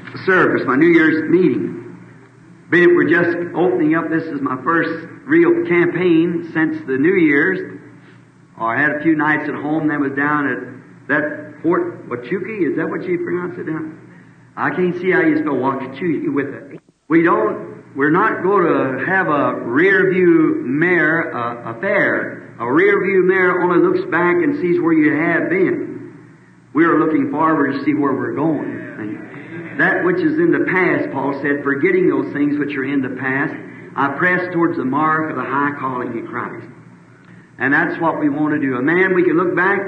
service, my New Year's meeting. But we're just opening up. This is my first real campaign since the New Year's. I had a few nights at home, then was down at that Fort Wachuki. Is that what you pronounce it down? I can't see how you spell Wachuki with it. We're not going to have a rear view mirror affair. A rear view mirror only looks back and sees where you have been. We are looking forward to see where we're going. And that which is in the past, Paul said, forgetting those things which are in the past, I press towards the mark of the high calling in Christ. And that's what we want to do. Man, we can look back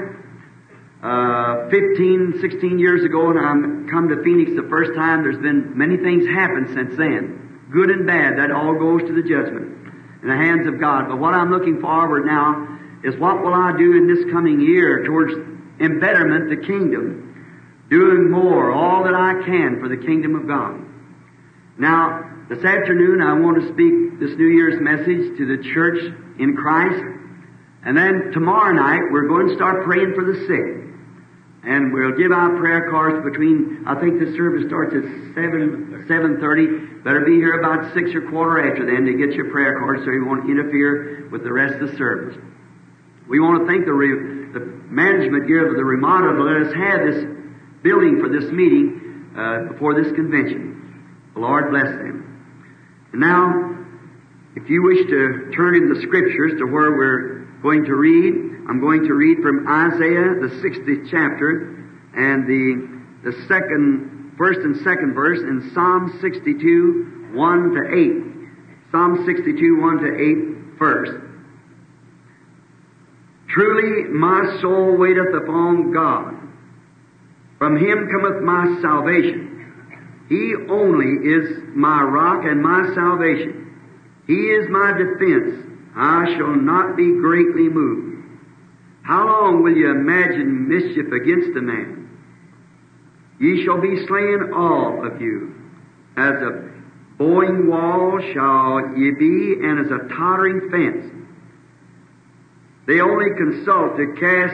15, 16 years ago, and I come to Phoenix the first time. There's been many things happened since then, good and bad. That all goes to the judgment in the hands of God. But what I'm looking forward now is what will I do in this coming year towards embetterment, the kingdom, doing more, all that I can for the kingdom of God. Now, this afternoon I want to speak this New Year's message to the church in Christ. And then tomorrow night we're going to start praying for the sick. And we'll give out prayer cards between, I think the service starts at 7:30. Better be here about 6 or quarter after then to get your prayer cards so you won't interfere with the rest of the service. We want to thank the management here of the Ramada to let us have this building for this meeting before this convention. The Lord bless them. And now, if you wish to turn in the Scriptures to where we're going to read, I'm going to read from Isaiah, the 60th chapter, and the first and second verse in Psalm 62, 1 to 8. Psalm 62, 1 to 8 first. Truly my soul waiteth upon God. From Him cometh my salvation. He only is my rock and my salvation. He is my defense. I shall not be greatly moved. How long will you imagine mischief against a man? Ye shall be slain all of you. As a bowing wall shall ye be, and as a tottering fence. They only consult to cast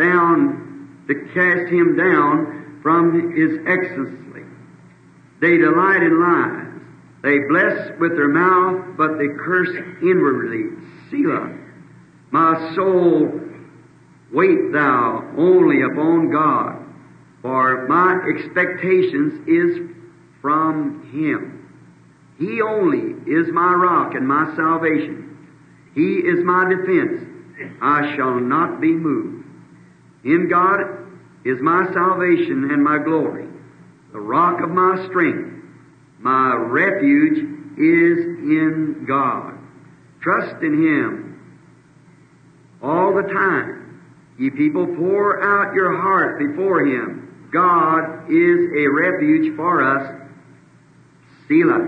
him down from his excellency. They delight in lies. They bless with their mouth, but they curse inwardly. Selah. My soul, wait thou only upon God, for my expectations is from Him. He only is my rock and my salvation. He is my defense. I shall not be moved. In God is my salvation and my glory, the rock of my strength. My refuge is in God. Trust in Him all the time. Ye people, pour out your heart before Him. God is a refuge for us. Selah.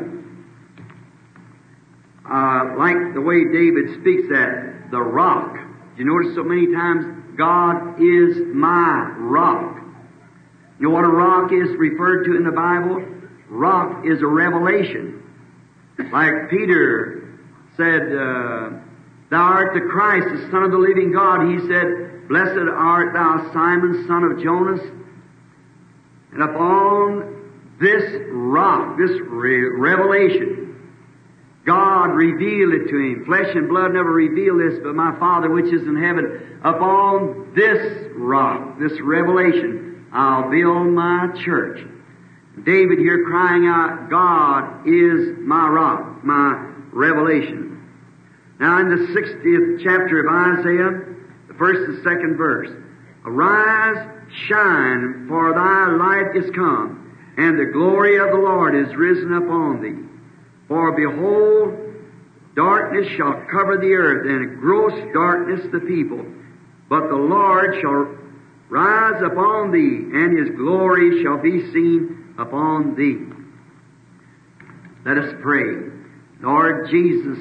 Like the way David speaks that, the rock. You notice so many times, God is my rock. You know what a rock is referred to in the Bible? Rock is a revelation. Like Peter said, Thou art the Christ, the Son of the living God. He said, Blessed art thou, Simon, son of Jonas. And upon this rock, this revelation, God revealed it to him. Flesh and blood never revealed this, but my Father which is in heaven. Upon this rock, this revelation, I'll build my church. David here crying out, God is my rock, my revelation. Now in the 60th chapter of Isaiah, the first and second verse, Arise, shine, for thy light is come, and the glory of the Lord is risen upon thee. For behold, darkness shall cover the earth, and gross darkness the people. But the Lord shall rise upon thee, and His glory shall be seen upon thee. Let us pray. Lord Jesus,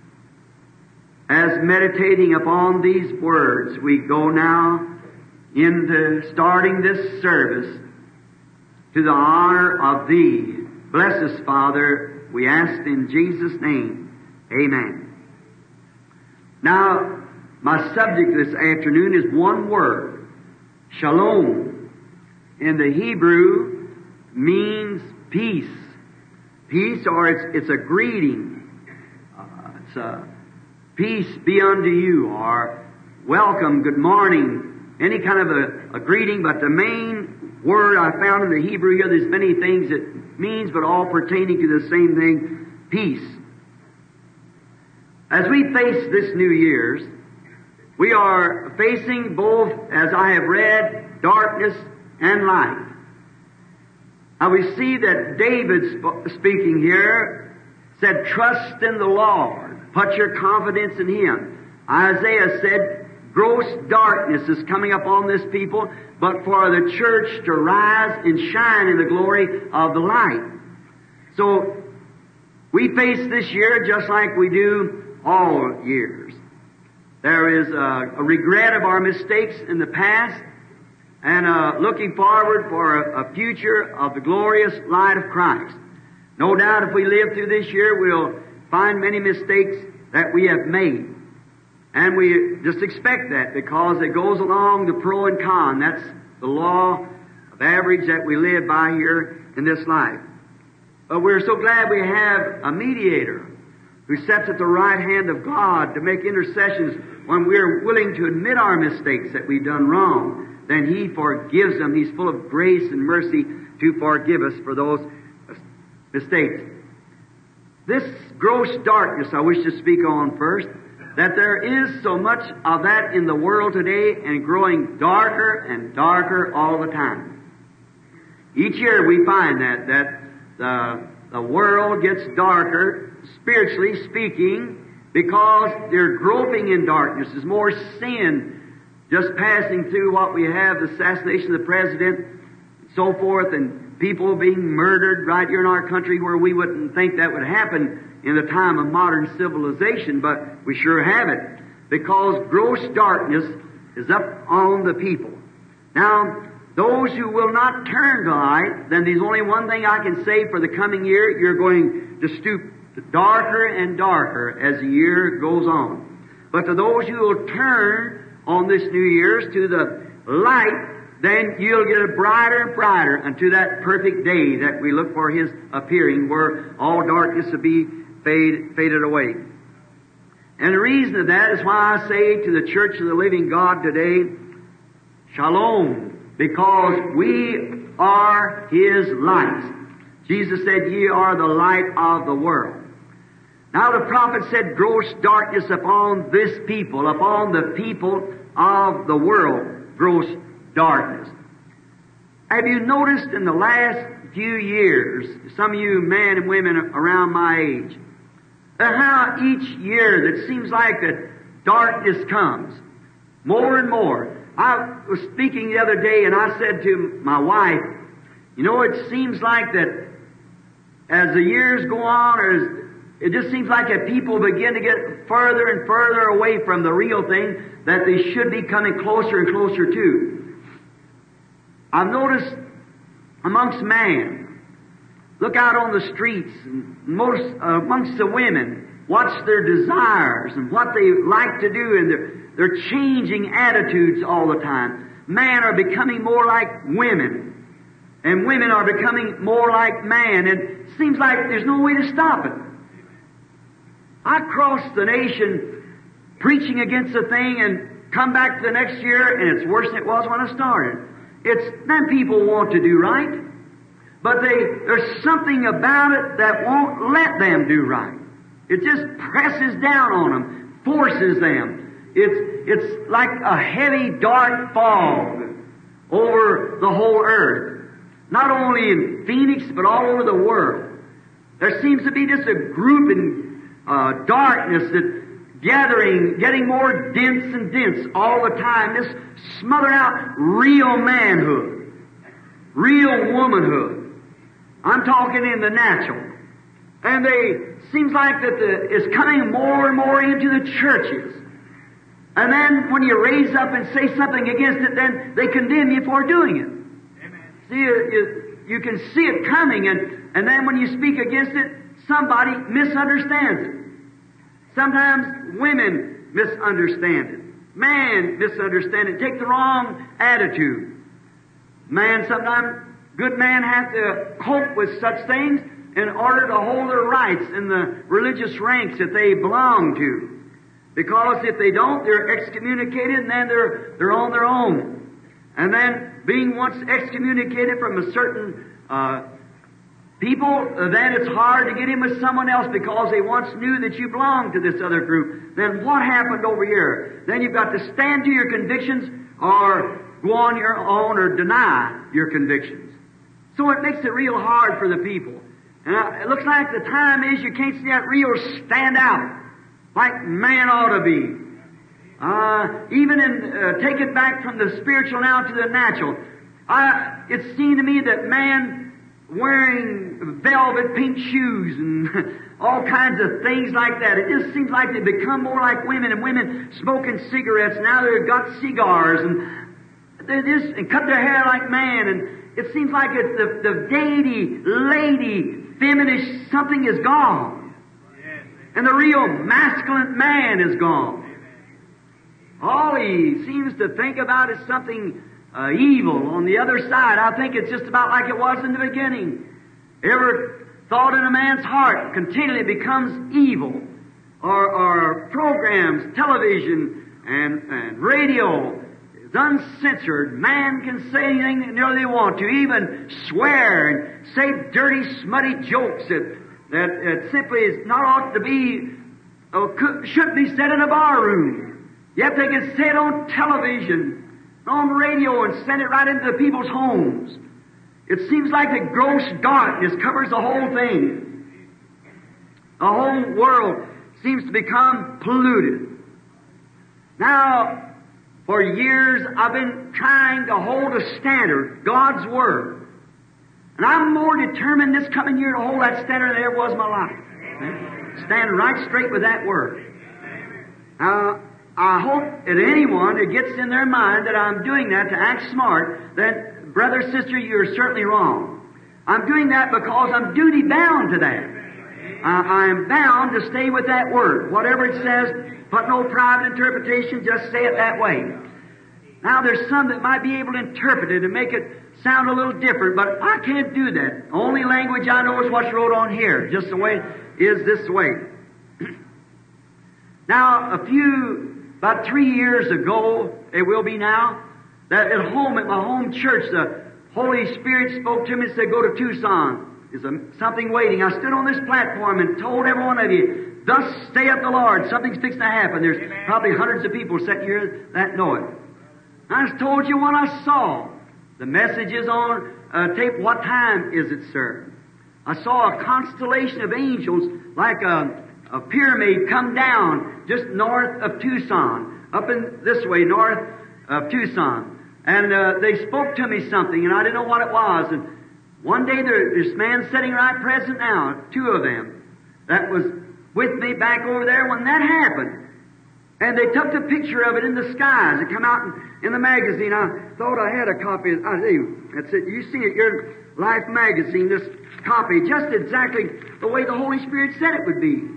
as meditating upon these words, we go now into starting this service to the honor of Thee. Bless us, Father, we ask in Jesus' name. Amen. Now, my subject this afternoon is one word, shalom. In the Hebrew means peace. Peace, or it's a greeting. It's a peace be unto you, or welcome, good morning, any kind of a greeting. But the main word I found in the Hebrew here, there's many things it means, but all pertaining to the same thing, peace. As we face this New Year's, we are facing both, as I have read, darkness and light. Now we see that David speaking here said, trust in the Lord. Put your confidence in Him. Isaiah said, gross darkness is coming upon this people, but for the church to rise and shine in the glory of the light. So we face this year just like we do all years. There is a regret of our mistakes in the past, and looking forward for a future of the glorious light of Christ. No doubt if we live through this year, we'll find many mistakes that we have made. And we just expect that, because it goes along the pro and con. That's the law of average that we live by here in this life. But we're so glad we have a mediator who sits at the right hand of God to make intercessions when we're willing to admit our mistakes that we've done wrong. Then He forgives them. He's full of grace and mercy to forgive us for those mistakes. This gross darkness I wish to speak on first, that there is so much of that in the world today, and growing darker and darker all the time. Each year we find that the world gets darker, spiritually speaking, because they're groping in darkness. There's more sin just passing through what we have, the assassination of the president, and so forth, and people being murdered right here in our country where we wouldn't think that would happen in the time of modern civilization, but we sure have it, because gross darkness is up on the people. Now, those who will not turn to light, then there's only one thing I can say for the coming year: you're going to stoop darker and darker as the year goes on. But to those who will turn on this New Year's to the light, then you'll get a brighter and brighter unto that perfect day that we look for His appearing, where all darkness will be faded away. And the reason of that is why I say to the Church of the Living God today, Shalom, because we are His light. Jesus said, ye are the light of the world. Now the prophet said, gross darkness upon this people, upon the people of the world, gross darkness. Have you noticed in the last few years, some of you men and women around my age, how each year that seems like that darkness comes more and more? I was speaking the other day, and I said to my wife, you know, it seems like that as the years go on, it just seems like that people begin to get further and further away from the real thing that they should be coming closer and closer to. I've noticed amongst man, look out on the streets, and amongst the women, watch their desires and what they like to do, and they're changing attitudes all the time. Men are becoming more like women, and women are becoming more like man, and it seems like there's no way to stop it. I crossed the nation preaching against a thing and come back the next year, and it's worse than it was when I started. It's them people want to do right, but there's something about it that won't let them do right. It just presses down on them, forces them. It's like a heavy, dark fog over the whole earth. Not only in Phoenix, but all over the world. There seems to be just a group in darkness that getting more dense and dense all the time, just smothering out real manhood, real womanhood. I'm talking in the natural. And seems like that it's coming more and more into the churches. And then when you raise up and say something against it, then they condemn you for doing it. Amen. See, you can see it coming, and then when you speak against it, somebody misunderstands it. Sometimes women misunderstand it. Man misunderstands it. Take the wrong attitude. Man sometimes good men have to cope with such things in order to hold their rights in the religious ranks that they belong to. Because if they don't, they're excommunicated, and then they're on their own. And then, being once excommunicated from a certain people, then it's hard to get in with someone else because they once knew that you belonged to this other group. Then what happened over here? Then you've got to stand to your convictions or go on your own or deny your convictions. So it makes it real hard for the people. And it looks like the time is you can't see that real stand out like man ought to be. Even in take it back from the spiritual now to the natural. It seemed to me that man wearing velvet pink shoes and all kinds of things like that. It just seems like they become more like women, and women smoking cigarettes. Now they've got cigars, and they just and cut their hair like man. And it seems like it's the gaiety, lady, feminist something is gone, and the real masculine man is gone. All he seems to think about is something evil on the other side. I think it's just about like it was in the beginning. Every thought in a man's heart continually becomes evil. Or programs, television and radio is uncensored. Man can say anything they want to, even swear and say dirty, smutty jokes that simply is not ought to be, shouldn't be said in a bar room. Yet they can say it on television, on radio, and send it right into the people's homes. It seems like the gross darkness covers the whole thing. The whole world seems to become polluted. Now, for years I've been trying to hold a standard, God's Word. And I'm more determined this coming year to hold that standard than ever was in my life. Stand right straight with that Word. Now, I hope that anyone that gets in their mind that I'm doing that to act smart, then, brother, sister, you're certainly wrong. I'm doing that because I'm duty bound to that. I am bound to stay with that Word. Whatever it says, put no private interpretation, just say it that way. Now, there's some that might be able to interpret it and make it sound a little different, but I can't do that. The only language I know is what's wrote on here, just the way it is this way. Now, about 3 years ago, it will be now, that at home, at my home church, the Holy Spirit spoke to me and said, go to Tucson. There's something waiting. I stood on this platform and told every one of you, thus saith the Lord, something's fixing to happen. There's probably hundreds of people sitting here that know it. I just told you what I saw. The message is on tape. What time is it, sir? I saw a constellation of angels like a pyramid come down just north of Tucson, up in this way, north of Tucson. And they spoke to me something, and I didn't know what it was. And one day there's man sitting right present now, two of them, that was with me back over there when that happened. And they took the picture of it in the skies. It come out in the magazine. I thought I had a copy. I do. That's it. You see it, your Life magazine, this copy, just exactly the way the Holy Spirit said it would be.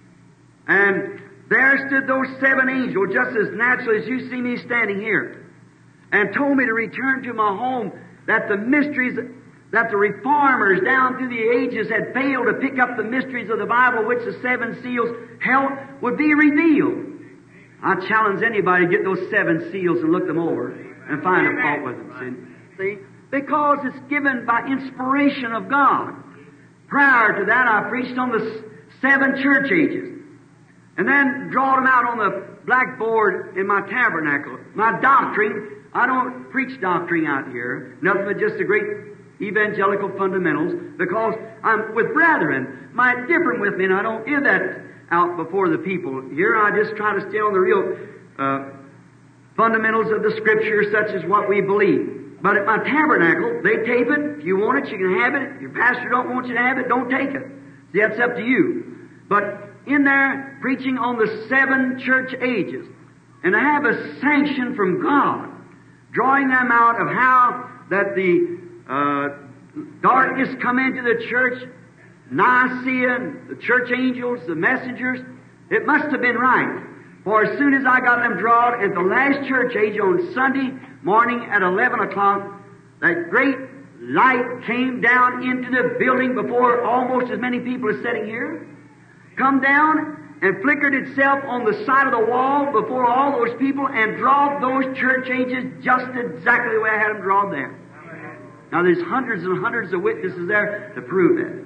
And there stood those 7 angels, just as natural as you see me standing here, and told me to return to my home, that the mysteries, that the reformers down through the ages had failed to pick up the mysteries of the Bible, which the 7 seals held, would be revealed. I challenge anybody to get those 7 seals and look them over and find a fault with them. See? Because it's given by inspiration of God. Prior to that, I preached on the 7 church ages. And then drawed them out on the blackboard in my tabernacle. My doctrine, I don't preach doctrine out here. Nothing but just the great evangelical fundamentals, because I'm with brethren. Might differ with me, and I don't give that out before the people. Here I just try to stay on the real fundamentals of the Scripture, such as what we believe. But at my tabernacle, they tape it. If you want it, you can have it. If your pastor don't want you to have it, don't take it. See, that's up to you. But in there, preaching on the 7 church ages, and I have a sanction from God, drawing them out of how that the darkness come into the church, Nicaea, the church angels, the messengers. It must have been right. For as soon as I got them drawn at the last church age on Sunday morning at 11 o'clock, that great light came down into the building before almost as many people are sitting here. Come down and flickered itself on the side of the wall before all those people and drawed those church ages just exactly the way I had them drawn there. Now there's hundreds and hundreds of witnesses there to prove that.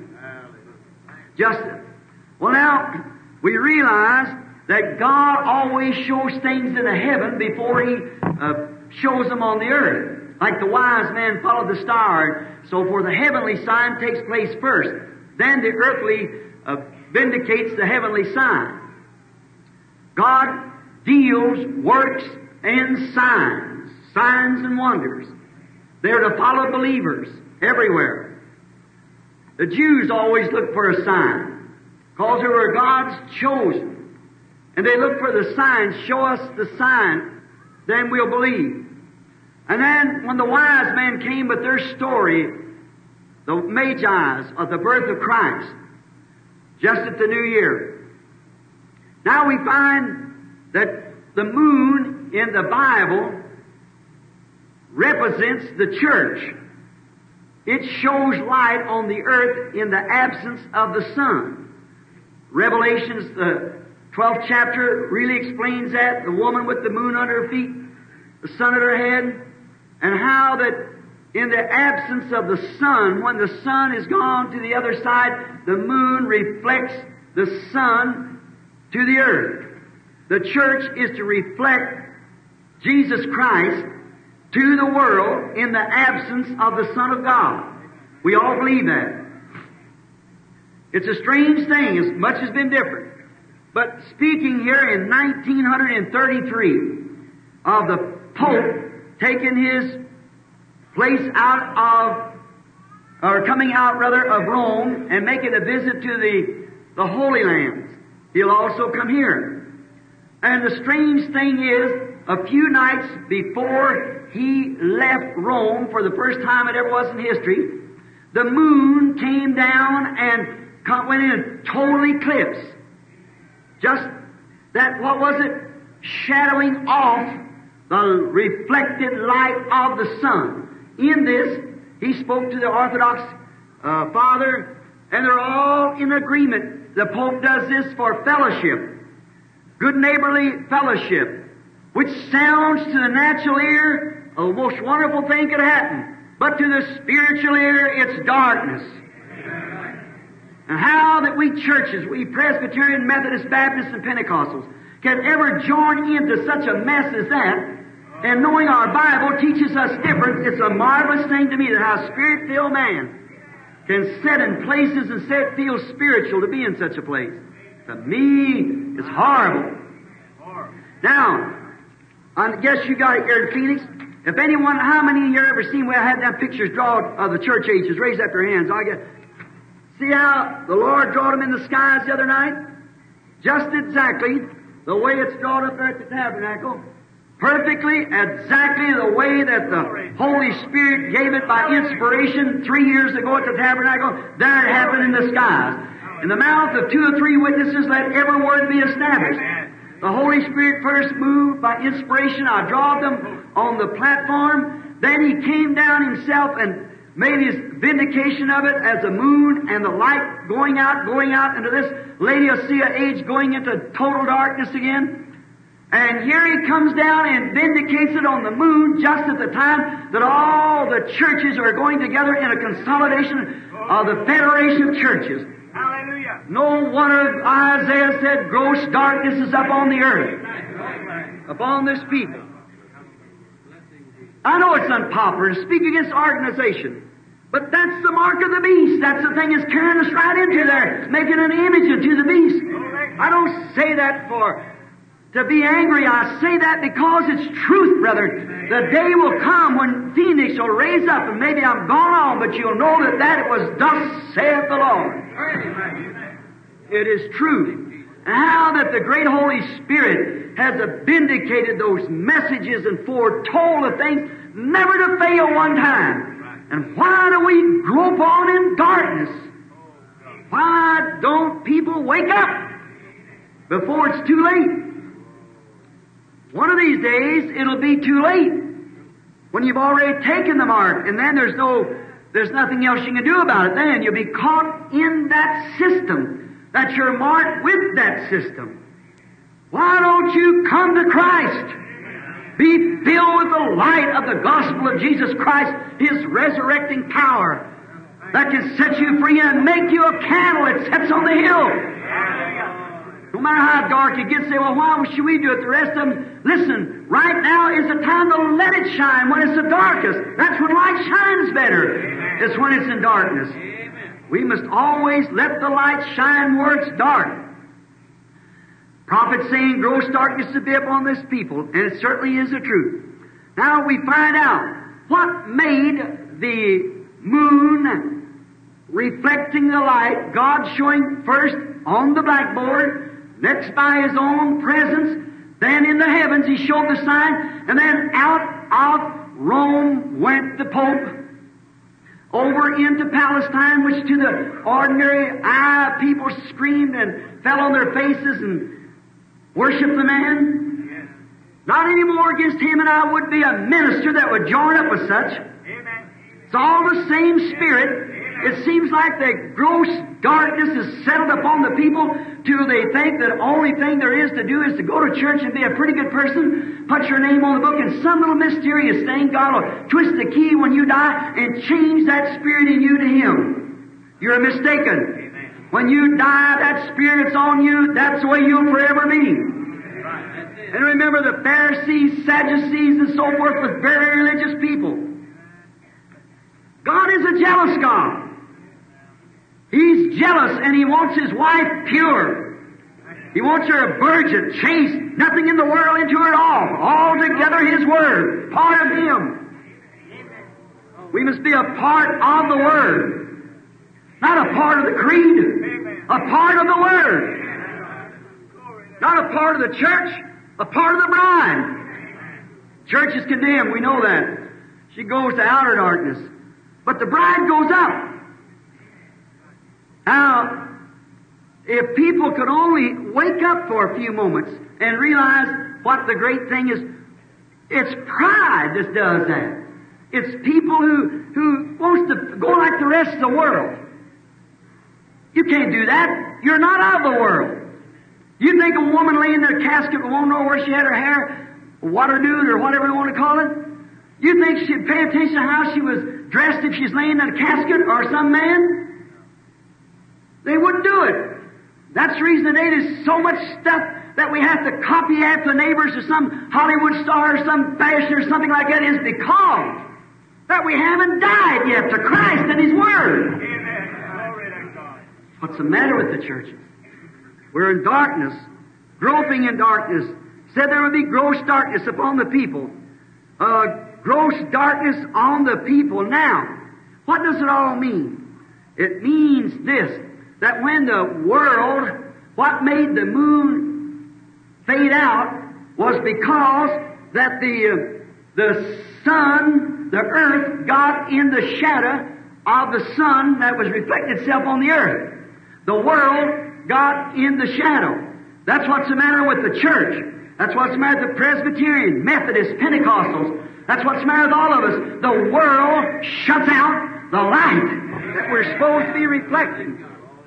Well now, we realize that God always shows things in the heaven before He shows them on the earth. Like the wise man followed the star, so for the heavenly sign takes place first. Then the earthly vindicates the heavenly sign. God deals, works, and signs and wonders. They're to follow believers everywhere. The Jews always look for a sign, because they were God's chosen. And they look for the sign. Show us the sign, then we'll believe. And then when the wise men came with their story, the Magi's of the birth of Christ, just at the New Year. Now we find that the moon in the Bible represents the church. It shows light on the earth in the absence of the sun. Revelations, the 12th chapter, really explains that. The woman with the moon under her feet, the sun at her head, and how that in the absence of the sun, when the sun is gone to the other side, the moon reflects the sun to the earth. The church is to reflect Jesus Christ to the world in the absence of the Son of God. We all believe that. It's a strange thing, as much has been different. But speaking here in 1933 of the Pope taking his place coming out of Rome and making a visit to the Holy Lands. He'll also come here. And the strange thing is, a few nights before he left Rome for the first time it ever was in history, the moon came down and went in a total eclipse. Just that, what was it? Shadowing off the reflected light of the sun. In this, he spoke to the Orthodox Father, and they're all in agreement. The Pope does this for fellowship, good neighborly fellowship, which sounds to the natural ear a most wonderful thing could happen, but to the spiritual ear it's darkness. And how that we churches, we Presbyterian, Methodist, Baptists, and Pentecostals can ever join into such a mess as that, and knowing our Bible teaches us different, it's a marvelous thing to me that how a Spirit-filled man can sit in places and feel spiritual to be in such a place. To me, it's horrible. Now, I guess you got it here in Phoenix. If anyone, how many of you ever seen where I had them pictures drawn of the church ages? Raise up your hands. See how the Lord drawed them in the skies the other night? Just exactly the way it's drawn up there at the tabernacle. Perfectly, exactly the way that the Holy Spirit gave it by inspiration 3 years ago at the tabernacle. There it happened in the skies. In the mouth of 2 or 3 witnesses, let every word be established. The Holy Spirit first moved by inspiration. I drawed them on the platform. Then He came down Himself and made His vindication of it as the moon and the light going out into this Laodicea age, going into total darkness again. And here He comes down and vindicates it on the moon just at the time that all the churches are going together in a consolidation of the Federation of Churches. Hallelujah. No wonder Isaiah said, gross darkness is upon the earth, upon this people. I know it's unpopular to speak against organization, but that's the mark of the beast. That's the thing that's carrying us right into there, making an image into the beast. I don't say that to be angry. I say that because it's truth, brother. The day will come when Phoenix will raise up, and maybe I'm gone on, but you'll know that it was thus saith the Lord. It is truth. And how that the great Holy Spirit has vindicated those messages and foretold the things never to fail one time. And why do we grope on in darkness? Why don't people wake up before it's too late? One of these days, it'll be too late when you've already taken the mark, and then there's no There's nothing else you can do about it then. You'll be caught in that system, that you're marked with that system. Why don't you come to Christ? Be filled with the light of the gospel of Jesus Christ, His resurrecting power that can set you free and make you a candle that sets on the hill. No matter how dark it gets, say, well, why should we do it? The rest of them, listen, right now is the time to let it shine when it's the darkest. That's when light shines better. It's when it's in darkness. We must always let the light shine where it's dark. Prophet saying, gross darkness to be upon this people, and it certainly is the truth. Now we find out what made the moon reflecting the light, God showing first on the blackboard, next by His own presence, then in the heavens He showed the sign, and then out of Rome went the Pope over into Palestine, which to the ordinary eye people screamed and fell on their faces and worship the man? Yes. Not anymore against him, and I would be a minister that would join up with such. Amen. It's all the same spirit. Amen. It seems like the gross darkness is settled upon the people till they think that the only thing there is to do is to go to church and be a pretty good person, put your name on the book, and some little mysterious thing, God will twist the key when you die and change that spirit in you to Him. You're mistaken. When you die, that Spirit's on you, that's the way you'll forever be. And remember, the Pharisees, Sadducees, and so forth was very religious people. God is a jealous God. He's jealous, and He wants His wife pure. He wants her a virgin, chaste, nothing in the world into her at all. Altogether His Word, part of Him. We must be a part of the Word. Not a part of the creed, a part of the Word. Not a part of the church, a part of the bride. Church is condemned, we know that. She goes to outer darkness. But the bride goes up. Now, if people could only wake up for a few moments and realize what the great thing is, it's pride that does that. It's people who wants to go like the rest of the world. You can't do that. You're not of the world. You think a woman laying in their casket won't know where she had her hair, water nude, or whatever you want to call it? You think she'd pay attention to how she was dressed if she's laying in a casket or some man? They wouldn't do it. That's the reason today there's so much stuff that we have to copy after the neighbors or some Hollywood star or some fashion or something like that is because that we haven't died yet to Christ and His Word. What's the matter with the churches? We're in darkness, groping in darkness. Said there would be gross darkness upon the people. Gross darkness on the people. Now, what does it all mean? It means this, that when the world, what made the moon fade out was because that the sun, the earth, got in the shadow of the sun that was reflected itself on the earth. The world got in the shadow. That's what's the matter with the church. That's what's the matter with the Presbyterian, Methodist, Pentecostals. That's what's the matter with all of us. The world shuts out the light that we're supposed to be reflecting.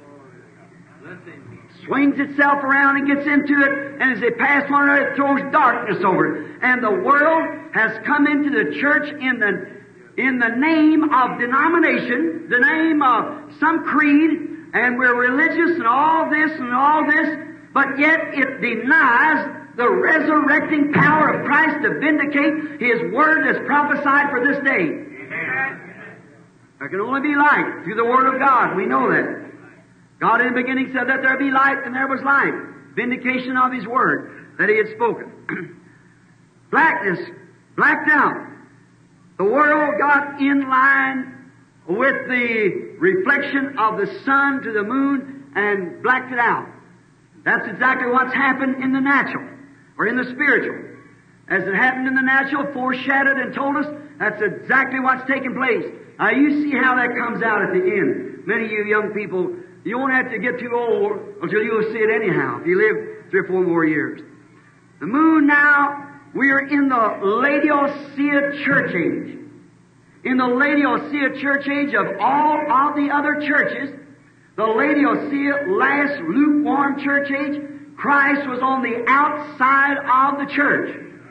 Swings itself around and gets into it, and as they pass one another, it throws darkness over it. And the world has come into the church in the name of denomination, the name of some creed, and we're religious and all this, but yet it denies the resurrecting power of Christ to vindicate His Word as prophesied for this day. Amen. There can only be light through the Word of God. We know that. God in the beginning said that there be light, and there was light. Vindication of His Word that He had spoken. Blackness, blacked out. The world got in line with the reflection of the sun to the moon and blacked it out. That's exactly what's happened in the natural, or in the spiritual. As it happened in the natural, foreshadowed and told us, that's exactly what's taking place. Now you see how that comes out at the end. Many of you young people, you won't have to get too old until you'll see it anyhow, if you live 3 or 4 more years. The moon now, we are in the Laodicea church age. In the Laodicea church age of all of the other churches, the Laodicea last lukewarm church age, Christ was on the outside of the church.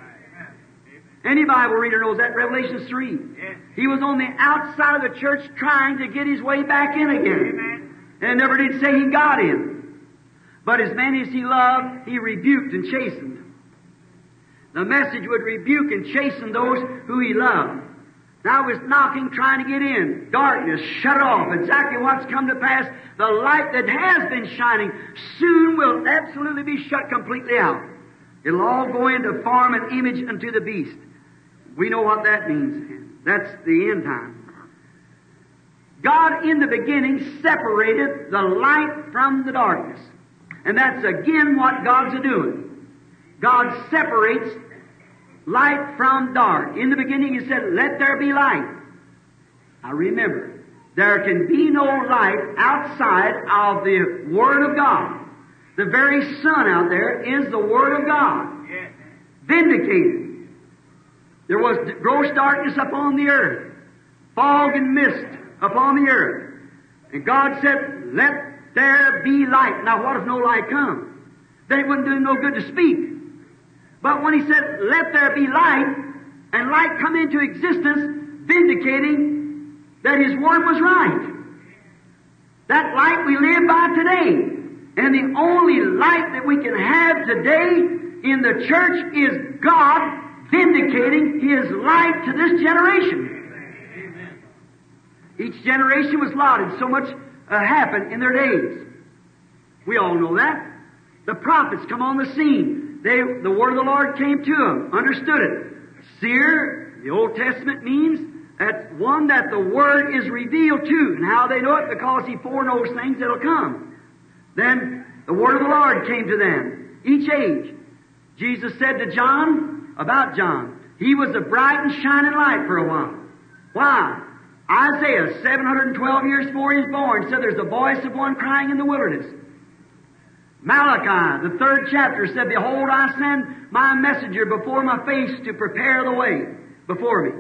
Any Bible reader knows that, Revelation 3. He was on the outside of the church trying to get his way back in again. And never did say he got in. But as many as he loved, he rebuked and chastened. The message would rebuke and chasten those who he loved. Now was knocking, trying to get in. Darkness, shut it off. Exactly what's come to pass. The light that has been shining soon will absolutely be shut completely out. It'll all go into form and image unto the beast. We know what that means. That's the end time. God in the beginning separated the light from the darkness. And that's again what God's doing. God separates light from dark. In the beginning He said, let there be light. Now remember, there can be no light outside of the Word of God. The very sun out there is the Word of God. Vindicated. There was gross darkness upon the earth, fog and mist upon the earth. And God said, let there be light. Now what if no light comes? Then it wouldn't do no good to speak. But when He said, let there be light, and light come into existence, vindicating that His Word was right. That light we live by today. And the only light that we can have today in the church is God vindicating His light to this generation. Amen. Each generation was lauded. So much happened in their days. We all know that. The prophets come on the scene. The word of the Lord came to them, understood it. Seer, the Old Testament means that's one that the Word is revealed to. And how they know it? Because He foreknows things that'll come. Then the Word of the Lord came to them, each age. Jesus said to John, about John, he was a bright and shining light for a while. Why? Isaiah, 712 years before he was born, said there's the voice of one crying in the wilderness. Malachi, the 3rd chapter, said, behold, I send my messenger before my face to prepare the way before me.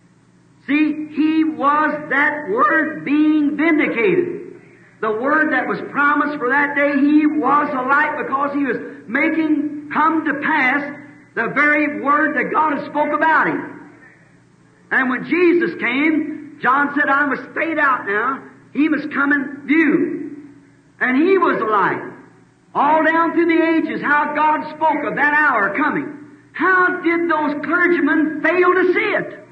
See, he was that Word being vindicated. The Word that was promised for that day, He was a light because He was making come to pass the very Word that God had spoke about Him. And when Jesus came, John said, I must fade out now. He must come in view. And He was the light. All down through the ages, how God spoke of that hour coming. How did those clergymen fail to see it?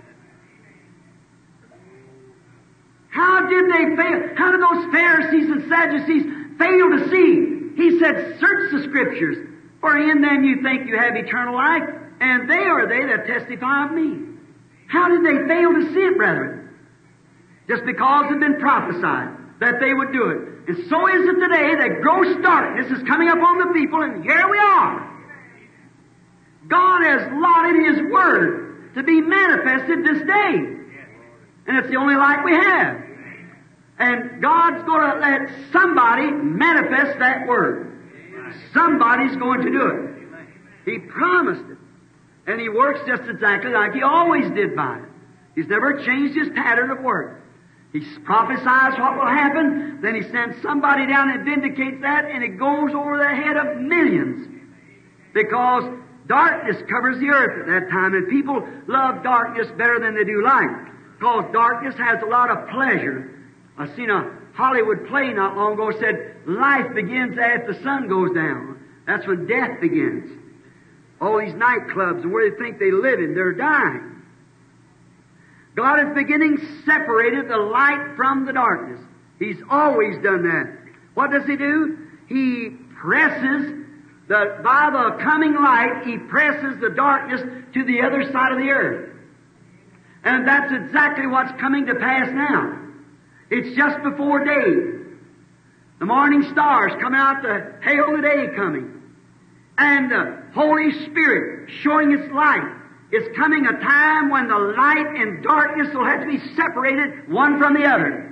How did they fail? How did those Pharisees and Sadducees fail to see? He said, search the Scriptures, for in them you think you have eternal life, and they are they that testify of me. How did they fail to see it, brethren? Just because it had been prophesied that they would do it. And so is it today that gross darkness is coming upon the people, and here we are. God has allotted His Word to be manifested this day. And it's the only light we have. And God's going to let somebody manifest that Word. Somebody's going to do it. He promised it. And He works just exactly like He always did by it. He's never changed His pattern of work. He prophesies what will happen, then He sends somebody down and vindicates that, and it goes over the head of millions. Because darkness covers the earth at that time, and people love darkness better than they do light. Because darkness has a lot of pleasure. I seen a Hollywood play not long ago said, life begins after the sun goes down. That's when death begins. All these nightclubs and where they think they live in, they're dying. God at the beginning separated the light from the darkness. He's always done that. What does He do? He presses by the coming light, He presses the darkness to the other side of the earth. And that's exactly what's coming to pass now. It's just before day. The morning stars coming out to hail the day coming. And the Holy Spirit showing its light. It's coming a time when the light and darkness will have to be separated one from the other.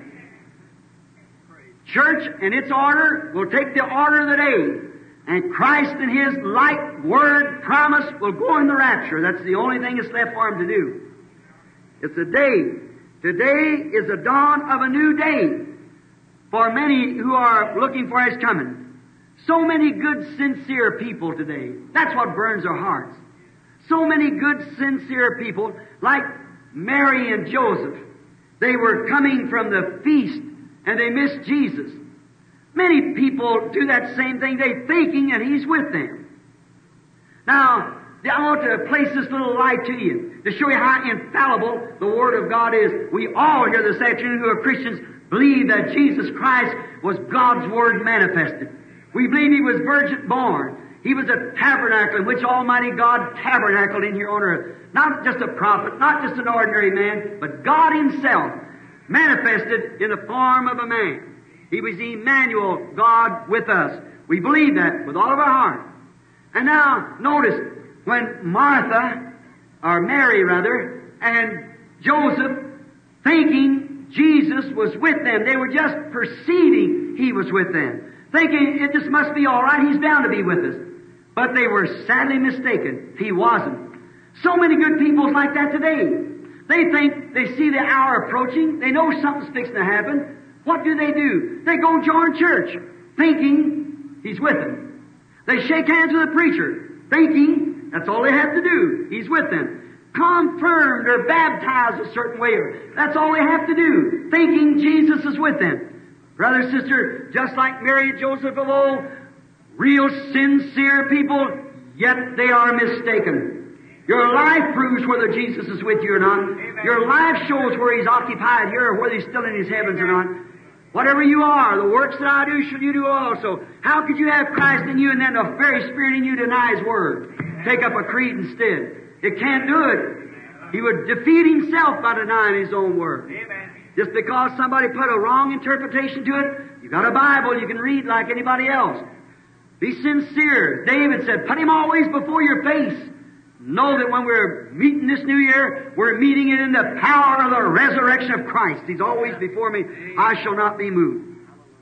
Church and its order will take the order of the day. And Christ and His light, Word, promise will go in the rapture. That's the only thing that's left for Him to do. It's a day Today is the dawn of a new day for many who are looking for His coming. So many good, sincere people today. That's what burns our hearts. So many good, sincere people, like Mary and Joseph. They were coming from the feast, and they missed Jesus. Many people do that same thing. They're thinking that He's with them. Now, I want to place this little light to you to show you how infallible the Word of God is. We all here this afternoon who are Christians believe that Jesus Christ was God's Word manifested. We believe He was virgin born. He was a tabernacle in which Almighty God tabernacled in here on earth. Not just a prophet, not just an ordinary man, but God Himself manifested in the form of a man. He was Emmanuel, God with us. We believe that with all of our heart. And now, notice, when Martha, or Mary rather, and Joseph, thinking Jesus was with them, they were just perceiving He was with them, thinking it just must be all right, He's bound to be with us. But they were sadly mistaken. He wasn't. So many good people like that today. They think they see the hour approaching. They know something's fixing to happen. What do? They go join church, thinking He's with them. They shake hands with the preacher, thinking that's all they have to do. He's with them. Confirmed or baptized a certain way. That's all they have to do, thinking Jesus is with them. Brother, sister, just like Mary and Joseph of old, real sincere people, yet they are mistaken. Your life proves whether Jesus is with you or not. Amen. Your life shows where He's occupied here or whether He's still in His heavens or not. Whatever you are, the works that I do shall you do also. How could you have Christ in you and then the very Spirit in you deny His Word? Take up a creed instead. It can't do it. He would defeat Himself by denying His own Word. Amen. Just because somebody put a wrong interpretation to it, you've got a Bible you can read like anybody else. Be sincere. David said, put Him always before your face. Know that when we're meeting this new year, we're meeting it in the power of the resurrection of Christ. He's always before me. I shall not be moved.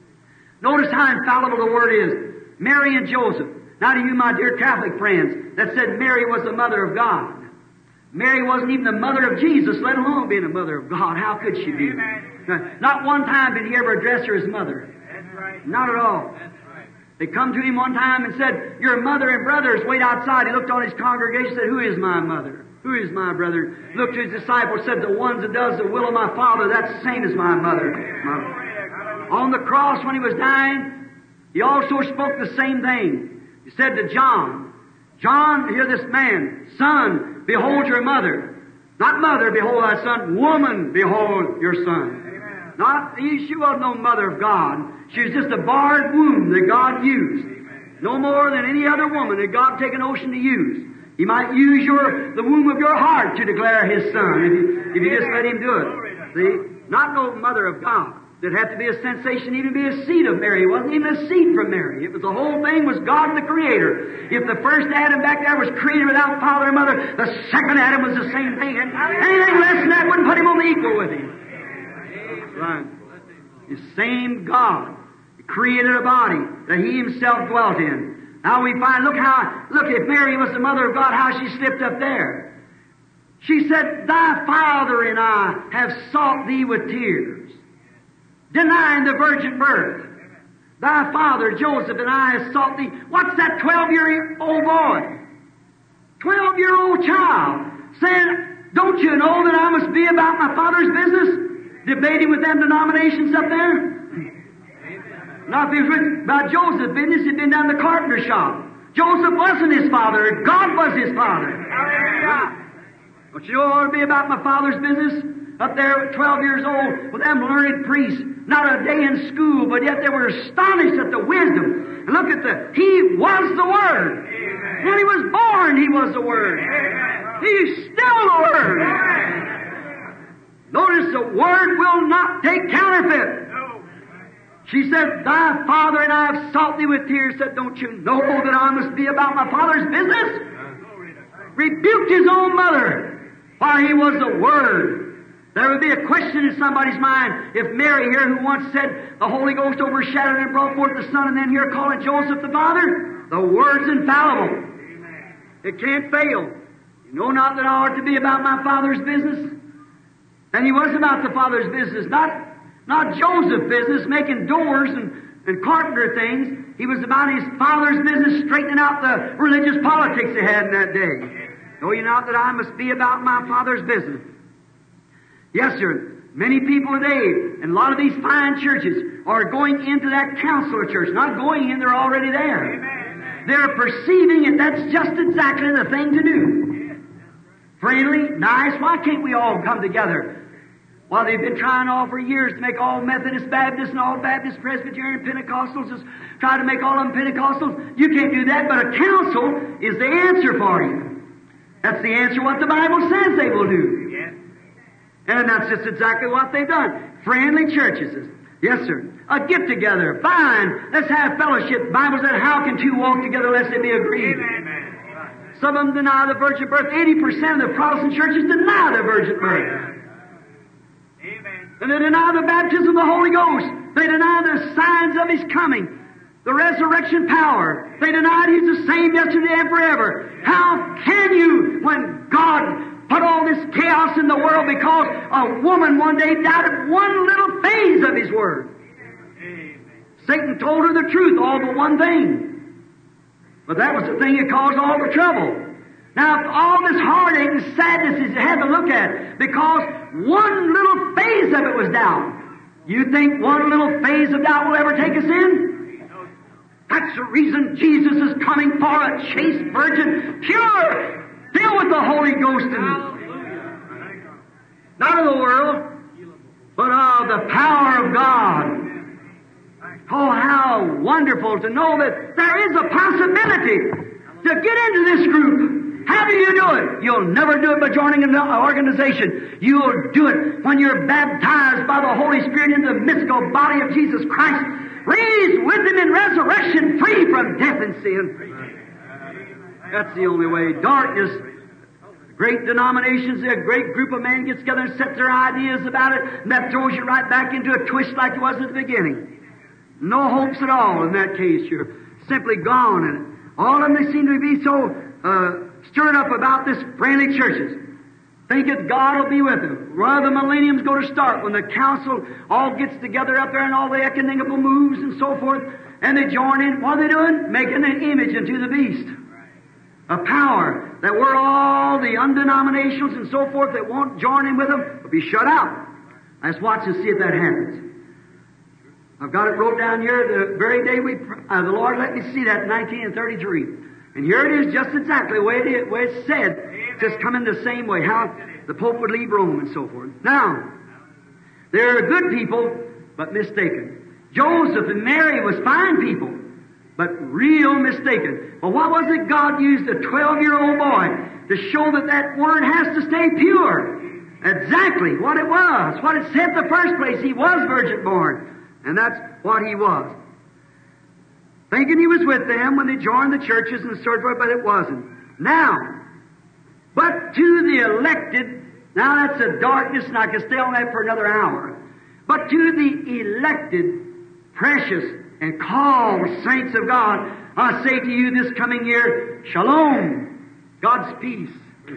Notice how infallible the Word is. Mary and Joseph. Now to you, my dear Catholic friends, that said Mary was the mother of God. Mary wasn't even the mother of Jesus, let alone being the mother of God. How could she be? Not one time did He ever address her as mother. That's right. Not at all. They come to Him one time and said, your mother and brothers wait outside. He looked on His congregation and said, who is my mother? Who is my brother? Looked to His disciples and said, the ones that does the will of my Father, that's the same as my mother. On the cross when He was dying, He also spoke the same thing. He said to John, John, hear this man, son, behold your mother. Not mother, behold thy son. Woman, behold your son. Not, she wasn't no mother of God. She was just a barred womb that God used. No more than any other woman that God take an ocean to use. He might use the womb of your heart to declare His Son, if you just let Him do it. See? Not no mother of God. There'd have to be a sensation, even be a seed of Mary. It wasn't even a seed from Mary. It was the whole thing was God the Creator. If the first Adam back there was created without father and mother, the second Adam was the same thing. And anything less than that wouldn't put him on the equal with Him. Right. The same God created a body that He Himself dwelt in. Now we find, look if Mary was the mother of God, how she slipped up there. She said, thy father and I have sought thee with tears, denying the virgin birth. Thy father, Joseph, and I have sought thee. What's that 12-year-old boy? 12-year-old child saying, don't you know that I must be about my Father's business? Debating with them denominations up there. Not if it was about Joseph's business, he'd been down the carpenter shop. Joseph wasn't his father, God was his father. Don't you know it ought to be about my Father's business? Up there at 12 years old with them learned priests, not a day in school, but yet they were astonished at the wisdom. And look at He was the Word. Amen. When He was born, He was the Word. Amen. He's still the Word. Amen. Notice the Word will not take counterfeit. No. She said, thy father and I have sought thee with tears. Said, don't you know that I must be about my Father's business? Rebuked his own mother while He was the Word. There would be a question in somebody's mind if Mary here, who once said the Holy Ghost overshadowed and brought forth the Son, and then here calling Joseph the Father, the Word's infallible. It can't fail. You know not that I ought to be about my Father's business? And he was about the Father's business, not Joseph's business, making doors and carpenter things. He was about his Father's business, straightening out the religious politics they had in that day. Know ye not that I must be about my Father's business? Yes, sir. Many people today, and a lot of these fine churches, are going into that counselor church. Not going in, they're already there. Amen. They're perceiving it. That's just exactly the thing to do. Friendly, nice. Why can't we all come together? Well, they've been trying all for years to make all Methodist, Baptist, and all Baptist, Presbyterian, Pentecostals, just try to make all of them Pentecostals. You can't do that, but a council is the answer for you. That's the answer what the Bible says they will do. And that's just exactly what they've done. Friendly churches. Yes, sir. A get-together. Fine. Let's have fellowship. The Bible said, how can two walk together unless they be agreed? Amen. Some of them deny the virgin birth. 80% of the Protestant churches deny the virgin birth. Amen. And they deny the baptism of the Holy Ghost. They deny the signs of His coming. The resurrection power. They denied He's the same yesterday and forever. How can you, when God put all this chaos in the world because a woman one day doubted one little phase of His Word? Amen. Satan told her the truth, all but one thing. But that was the thing that caused all the trouble. Now, if all this heartache and sadness is had to look at because one little phase of it was doubt, you think one little phase of doubt will ever take us in? That's the reason Jesus is coming for a chaste virgin, pure, filled with the Holy Ghost, and not of the world, but of the power of God. Oh, how wonderful to know that there is a possibility to get into this group. How do you do it? You'll never do it by joining an organization. You'll do it when you're baptized by the Holy Spirit into the mystical body of Jesus Christ, raised with Him in resurrection, free from death and sin. That's the only way. Darkness, great denominations, a great group of men gets together and set their ideas about it, and that throws you right back into a twist like it was at the beginning. No hopes at all in that case. You're simply gone. And all of them, they seem to be so stirred up about this friendly churches. Think that God will be with them. Rather, the millennium's going to start when the council all gets together up there and all the ecumenical moves and so forth, and they join in. What are they doing? Making an image into the beast. A power that we're all the undenominationals and so forth that won't join in with them will be shut out. Let's watch and see if that happens. I've got it wrote down here the very day the Lord let me see that in 1933. And here it is just exactly the way it's said. Just coming the same way, how the Pope would leave Rome and so forth. Now, there are good people, but mistaken. Joseph and Mary was fine people, but real mistaken. Well, what was it God used a 12-year-old boy to show that that word has to stay pure? Exactly what it was. What it said in the first place. He was virgin born. And that's what he was. Thinking he was with them when they joined the churches and so forth, but it wasn't. Now, but to the elected, now that's a darkness, and I can stay on that for another hour. But to the elected, precious, and called saints of God, I say to you this coming year, Shalom, God's peace.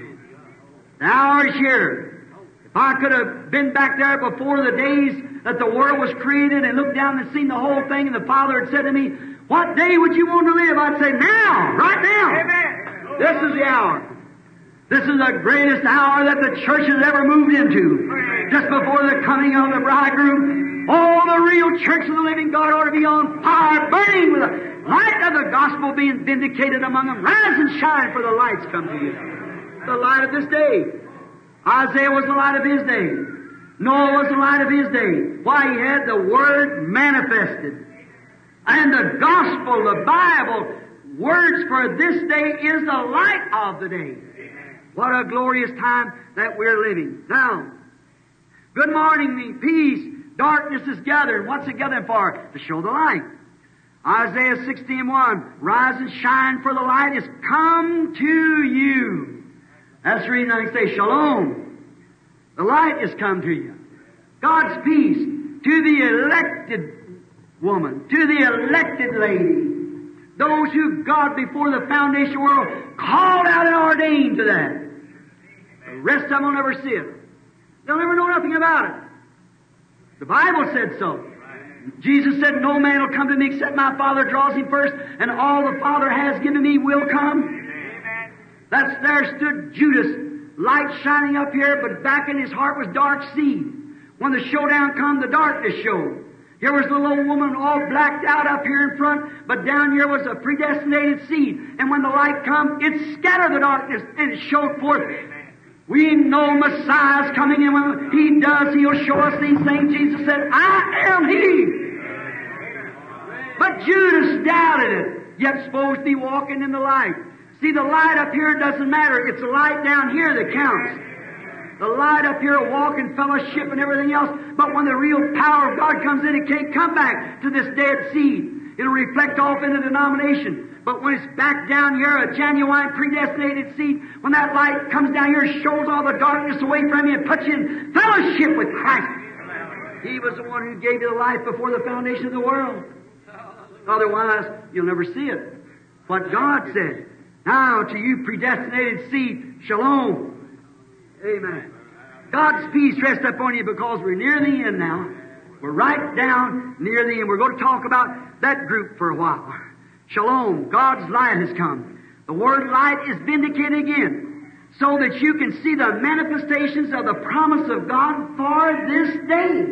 The hour is here. If I could have been back there before the days that the world was created and looked down and seen the whole thing, and the Father had said to me, what day would you want to live? I'd say now, right now. Amen. This is the hour. This is the greatest hour that the church has ever moved into. Just before the coming of the bridegroom, all the real church of the living God ought to be on fire, burning with the light of the gospel being vindicated among them. Rise and shine, for the lights come to you. The light of this day. Isaiah was the light of his day. Noah was the light of his day. Why? He had the Word manifested. And the gospel, the Bible, words for this day is the light of the day. What a glorious time that we're living. Now, good morning, peace. Darkness is gathered. What's it gathering for? To show the light. Isaiah 16:1, rise and shine, for the light is come to you. That's the reason I can say Shalom. The light is come to you. God's peace to the elected woman, to the elected lady. Those who God before the foundation of the world called out and ordained to that. The rest of them will never see it. They'll never know nothing about it. The Bible said so. Jesus said, no man will come to me except my Father draws him first, and all the Father has given me will come. There stood Judas, light shining up here, but back in his heart was dark seed. When the showdown come, the darkness showed. Here was the little woman all blacked out up here in front, but down here was a predestinated seed. And when the light come, it scattered the darkness and it showed forth. We know Messiah's coming, and when He does, He'll show us these things. Jesus said, I am He. But Judas doubted it, yet supposed to be walking in the light. See, the light up here doesn't matter. It's the light down here that counts. The light up here will walk in fellowship and everything else, but when the real power of God comes in, it can't come back to this dead seed. It'll reflect off in the denomination. But when it's back down here, a genuine predestinated seed, when that light comes down here, shows all the darkness away from you and puts you in fellowship with Christ. He was the one who gave you the life before the foundation of the world. Otherwise, you'll never see it. What God said. Now to you predestinated seed, shalom. Amen. God's peace rests upon you because we're near the end now. We're right down near the end. We're going to talk about that group for a while. Shalom. God's light has come. The word light is vindicated again so that you can see the manifestations of the promise of God for this day.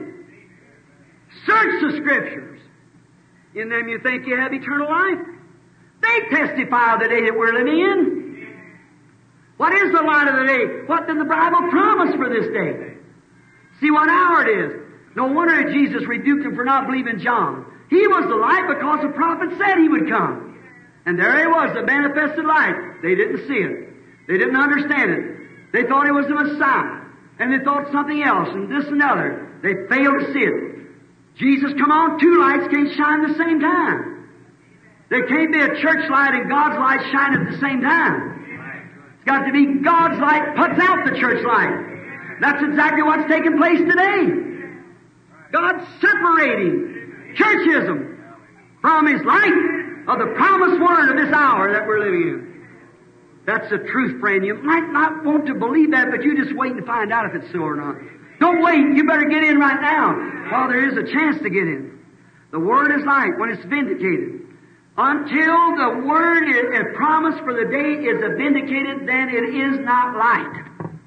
Search the Scriptures. In them you think you have eternal life. They testify of the day that we're living in. What is the light of the day? What did the Bible promise for this day? See what hour it is. No wonder Jesus rebuked him for not believing John. He was the light because the prophet said he would come. And there he was, the manifested light. They didn't see it. They didn't understand it. They thought it was the Messiah. And they thought something else and this and other. They failed to see it. Jesus come on, two lights can't shine at the same time. There can't be a church light and God's light shine at the same time. It's got to be God's light puts out the church light. That's exactly what's taking place today. God's separating churchism from His light of the promised word of this hour that we're living in. That's the truth, friend. You might not want to believe that, but you just wait and find out if it's so or not. Don't wait. You better get in right now while there is a chance to get in. The word is light when it's vindicated. Until the word is promised for the day is vindicated, then it is not light.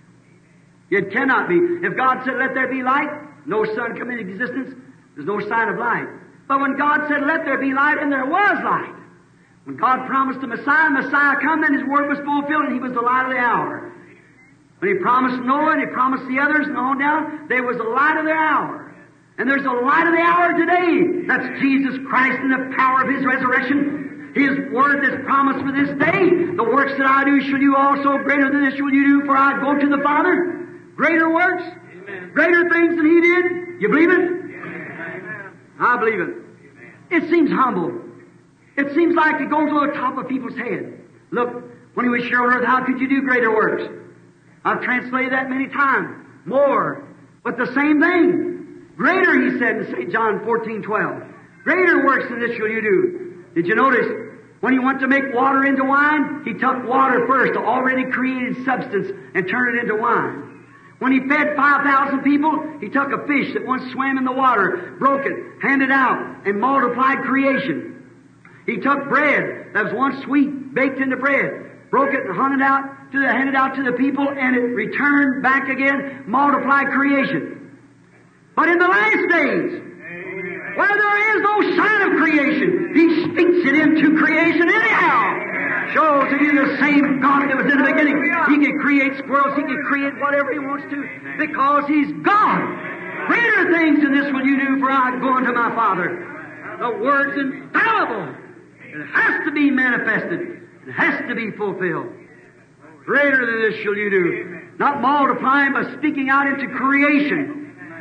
It cannot be. If God said, let there be light, no sun come into existence, there's no sign of light. But when God said, let there be light, and there was light. When God promised the Messiah come, then His word was fulfilled, and He was the light of the hour. When He promised Noah, and He promised the others, and on down, there was the light of their hour. And there's a light of the hour today. That's Jesus Christ and the power of His resurrection. His word that's promised for this day. The works that I do shall you also. Greater than this shall you do, for I go to the Father. Greater works. Amen. Greater things than He did. You believe it? Amen. I believe it. It seems humble. It seems like it goes to the top of people's head. Look, when He was here on earth, how could you do greater works? I've translated that many times. More. But the same thing. Greater, He said in St. John 14:12. Greater works than this shall you do. Did you notice? When He went to make water into wine, He took water first, the already created substance, and turned it into wine. When He fed 5,000 people, He took a fish that once swam in the water, broke it, handed out, and multiplied creation. He took bread that was once sweet, baked into bread, broke it and handed it out to the people, and it returned back again, multiplied creation. But in the last days, where there is no sign of creation, He speaks it into creation anyhow. Shows to you the same God that was in the beginning. He can create squirrels, He can create whatever He wants to, because He's God. Greater things than this will you do, for I go unto my Father. The word's infallible. It has to be manifested. It has to be fulfilled. Greater than this shall you do. Not multiplying, but speaking out into creation.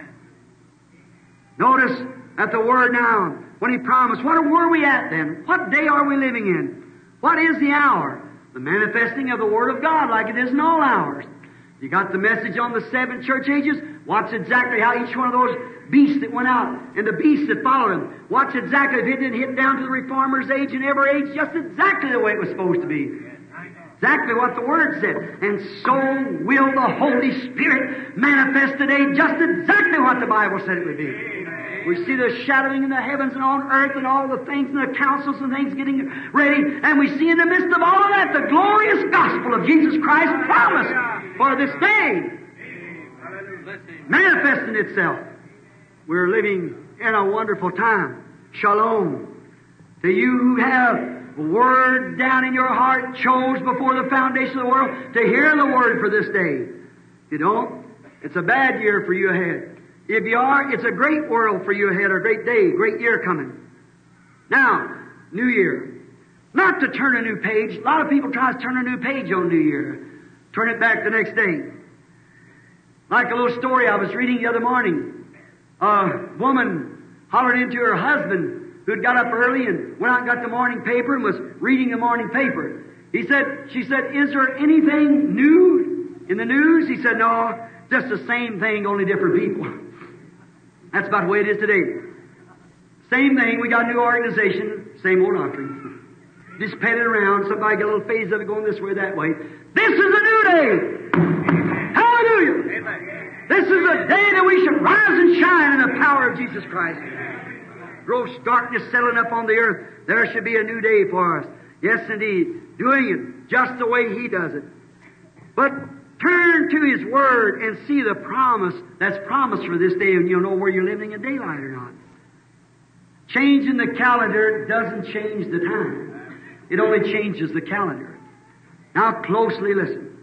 Notice at the word now, when He promised, where were we at then? What day are we living in? What is the hour? The manifesting of the Word of God like it is in all hours. You got the message on the 7 church ages? Watch exactly how each one of those beasts that went out and the beasts that followed them. Watch exactly if it didn't hit down to the Reformer's age and every age, just exactly the way it was supposed to be. Exactly what the Word said. And so will the Holy Spirit manifest today just exactly what the Bible said it would be. We see the shadowing in the heavens and on earth and all the things and the councils and things getting ready. And we see in the midst of all of that the glorious gospel of Jesus Christ promised for this day manifesting itself. We're living in a wonderful time. Shalom. To you who have Word down in your heart, chose before the foundation of the world to hear the Word for this day. If you don't, it's a bad year for you ahead. If you are, it's a great world for you ahead, a great day, great year coming. Now, New Year. Not to turn a new page. A lot of people try to turn a new page on New Year. Turn it back the next day. Like a little story I was reading the other morning. A woman hollered into her husband who'd got up early and went out and got the morning paper and was reading the morning paper. She said, is there anything new in the news? He said, no, just the same thing, only different people. That's about the way it is today. Same thing, we got a new organization, same old doctrine. Just pat it around, somebody get a little phase of it going this way, that way. This is a new day! Hallelujah! Amen. This is a day that we should rise and shine in the power of Jesus Christ. Gross darkness settling up on the earth. There should be a new day for us. Yes, indeed. Doing it just the way He does it. But turn to His Word and see the promise that's promised for this day, and you'll know where you're living in daylight or not. Changing the calendar doesn't change the time. It only changes the calendar. Now closely listen.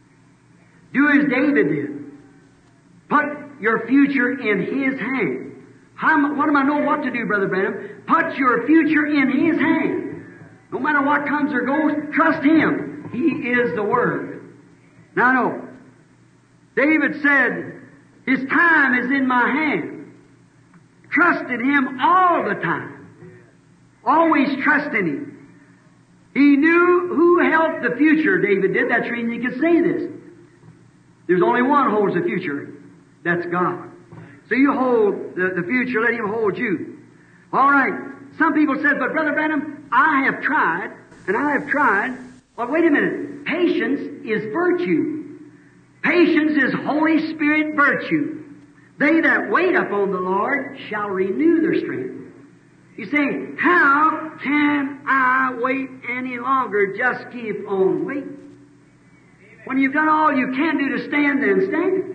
Do as David did. Put your future in His hand. What do I know what to do, Brother Branham? Put your future in His hand. No matter what comes or goes, trust Him. He is the Word. Now, no. David said, His time is in my hand. Trusted Him all the time. Always trusting Him. He knew who held the future, David did. That's the reason he could say this. There's only one who holds the future. That's God. So you hold the future, let Him hold you. All right. Some people said, but Brother Branham, I have tried, and I have tried. Well, wait a minute. Patience is virtue. Patience is Holy Spirit virtue. They that wait upon the Lord shall renew their strength. You say, how can I wait any longer? Just keep on waiting. When you've done all you can do to stand, then stand.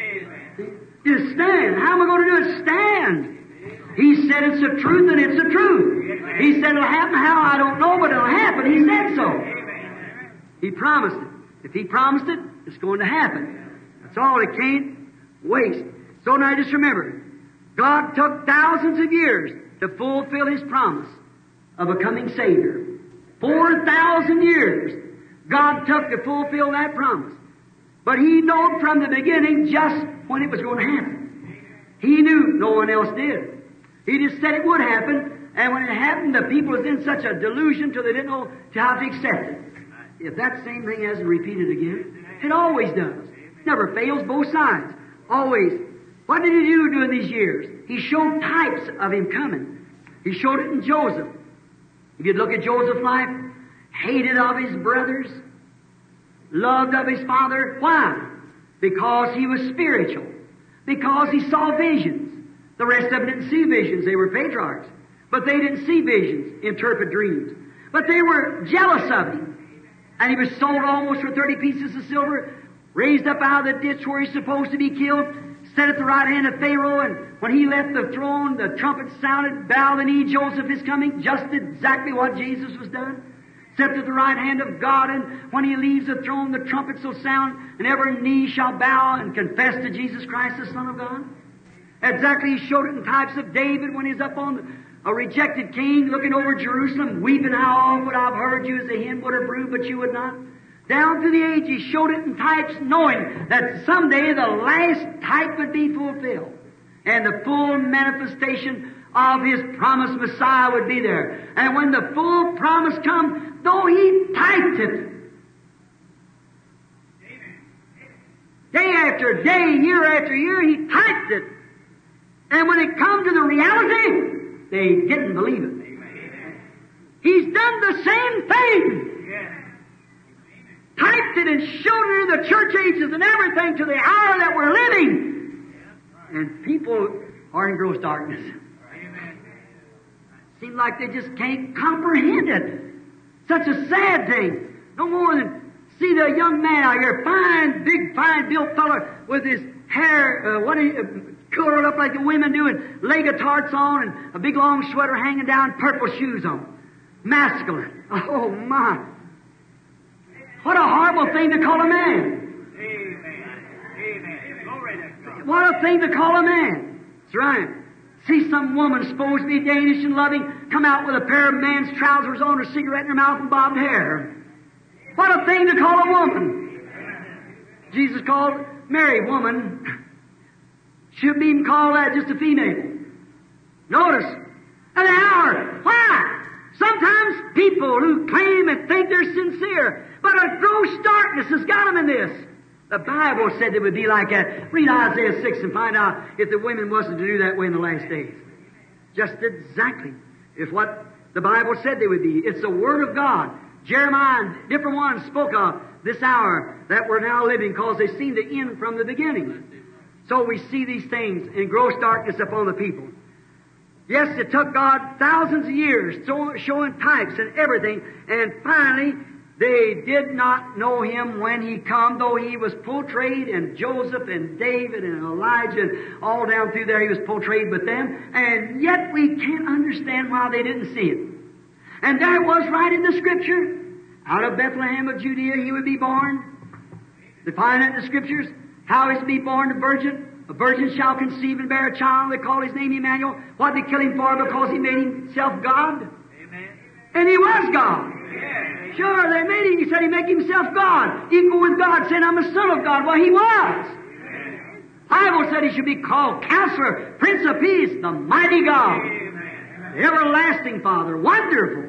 Just stand. How am I going to do it? Stand. He said it's the truth, and it's the truth. He said it'll happen how, I don't know, but it'll happen. He said so. He promised it. If He promised it, it's going to happen. That's all. It can't waste. So now just remember, God took thousands of years to fulfill His promise of a coming Savior. 4,000 years God took to fulfill that promise. But He knew from the beginning just when it was going to happen. He knew, no one else did. He just said it would happen, and when it happened, the people was in such a delusion till they didn't know how to accept it. If that same thing hasn't repeated again, it always does. Never fails, both sides. Always. What did He do during these years? He showed types of Him coming. He showed it in Joseph. If you look at Joseph's life, hated of his brothers, loved of his father. Why? Because he was spiritual. Because he saw visions. The rest of them didn't see visions. They were patriarchs. But they didn't see visions, interpret dreams. But they were jealous of him. And he was sold almost for 30 pieces of silver, raised up out of the ditch where he's supposed to be killed, set at the right hand of Pharaoh, and when he left the throne, the trumpet sounded, bow the knee, Joseph is coming, just exactly what Jesus was done. Set at the right hand of God, and when He leaves the throne, the trumpets will sound, and every knee shall bow and confess to Jesus Christ, the Son of God. Exactly, He showed it in types of David when he's up on a rejected king, looking over Jerusalem, weeping, how oft would I have heard you as a hen would have brewed, but you would not. Down through the age, He showed it in types, knowing that someday the last type would be fulfilled, and the full manifestation of His promised Messiah would be there. And when the full promise comes, though He typed it, day after day, year after year, He typed it. And when it come to the reality, they didn't believe it. He's done the same thing. typed it and showed it in the church ages and everything to the hour that we're living. And people are in gross darkness. Seems like they just can't comprehend it. Such a sad thing. No more than see the young man out here, fine, big, fine built fellow with his hair, curled up like the women do, and leg tarts on, and a big long sweater hanging down, purple shoes on. Masculine. Oh my. What a horrible thing to call a man. Amen. What a thing to call a man. That's right. See some woman supposed to be Danish and loving come out with a pair of man's trousers on, a cigarette in her mouth, and bobbed hair. What a thing to call a woman. Jesus called Mary woman. Shouldn't even call that just a female. Notice, an hour. Why? Sometimes people who claim and think they're sincere, but a gross darkness has got them in this. The Bible said it would be like that. Read Isaiah 6 and find out if the women wasn't to do that way in the last days. Just exactly. It's what the Bible said they would be. It's the Word of God. Jeremiah and different ones spoke of this hour that we're now living because they've seen the end from the beginning. So we see these things in gross darkness upon the people. Yes, it took God thousands of years showing types and everything, and finally they did not know Him when He come, though He was portrayed in Joseph and David and Elijah and all down through there He was portrayed with them, and yet we can't understand why they didn't see it. And there it was right in the Scripture. Out of Bethlehem of Judea He would be born. They find it in the Scriptures. How He's to be born a virgin. A virgin shall conceive and bear a child. They call His name Emmanuel. What did they kill Him for? Because He made Himself God. Amen. And He was God. Yeah. Sure, they made Him. He said He made Himself God. Equal with God, saying, I'm a son of God. Well, He was. Amen. The Bible said He should be called Counselor, Prince of Peace, the Mighty God. Amen. The Everlasting Father. Wonderful.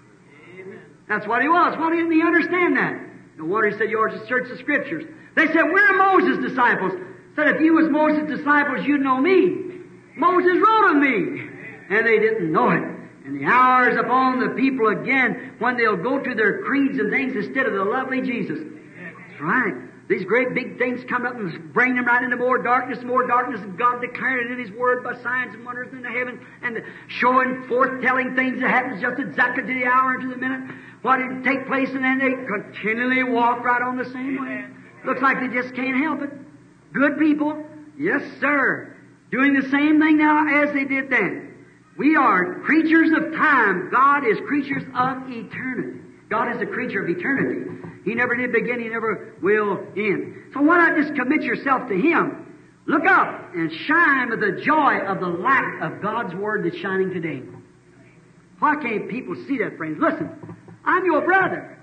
Amen. That's what He was. Why didn't He understand that? No wonder He said, you ought to search the Scriptures. They said, we're Moses' disciples. Said, if you was Moses' disciples, you'd know me. Moses wrote of me. And they didn't know it. And the hour is upon the people again when they'll go to their creeds and things instead of the lovely Jesus. That's right. These great big things come up and bring them right into more darkness, and God declared it in His Word by signs and wonders in the heaven, and showing forth, telling things that happens just exactly to the hour and to the minute, what did take place, and then they continually walk right on the same way. Looks like they just can't help it. Good people, yes sir, doing the same thing now as they did then. We are creatures of time. God is creatures of eternity. God is a creature of eternity. He never did begin, He never will end. So why not just commit yourself to Him? Look up and shine with the joy of the light of God's Word that's shining today. Why can't people see that, friends? Listen, I'm your brother.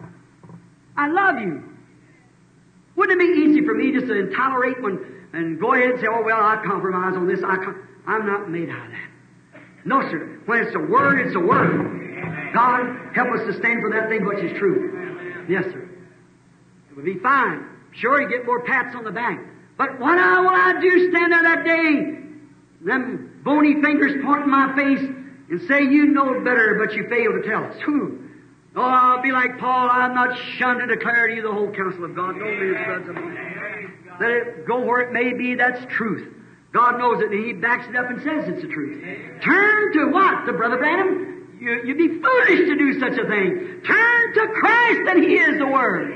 I love you. Wouldn't it be easy for me just to tolerate and go ahead and say, oh, well, I compromise on this. I'm not made out of that. No, sir. When it's a word, it's a word. God, help us to stand for that thing which is true. Yes, sir. It would be fine. Sure, you get more pats on the back. But what will I do stand there that day, them bony fingers pointing my face, and say, you know better, but you fail to tell us. Whew. Oh, I'll be like Paul, I'm not shunned to declare to you the whole counsel of God. Don't be his blood. Let it go where it may be, that's truth. God knows it, and He backs it up and says it's the truth. Turn to what? To Brother Branham? You'd be foolish to do such a thing. Turn to Christ, and He is the Word.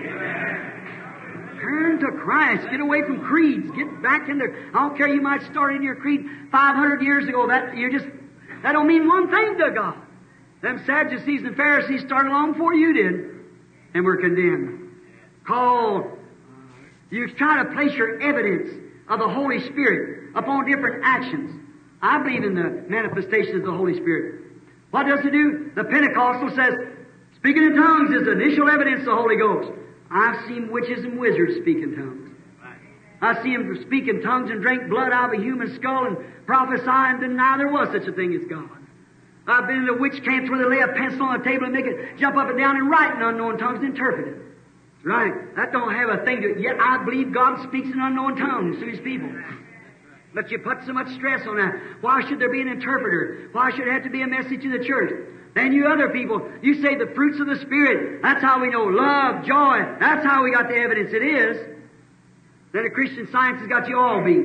Turn to Christ. Get away from creeds. Get back in there. I don't care, you might start in your creed 500 years ago. That don't mean one thing to God. Them Sadducees and Pharisees started long before you did, and were condemned. You try to place your evidence of the Holy Spirit upon different actions. I believe in the manifestations of the Holy Spirit. What does it do? The Pentecostal says, speaking in tongues is the initial evidence of the Holy Ghost. I've seen witches and wizards speak in tongues. I see them speak in tongues and drink blood out of a human skull and prophesy and deny there was such a thing as God. I've been in the witch camps where they lay a pencil on a table and make it jump up and down and write in unknown tongues and interpret it. Right. That don't have a thing to it. Yet I believe God speaks in unknown tongues to His people. But you put so much stress on that. Why should there be an interpreter? Why should it have to be a message to the church? Then you other people, you say the fruits of the Spirit. That's how we know love, joy. That's how we got the evidence it is. Then the Christian Science has got you all beat.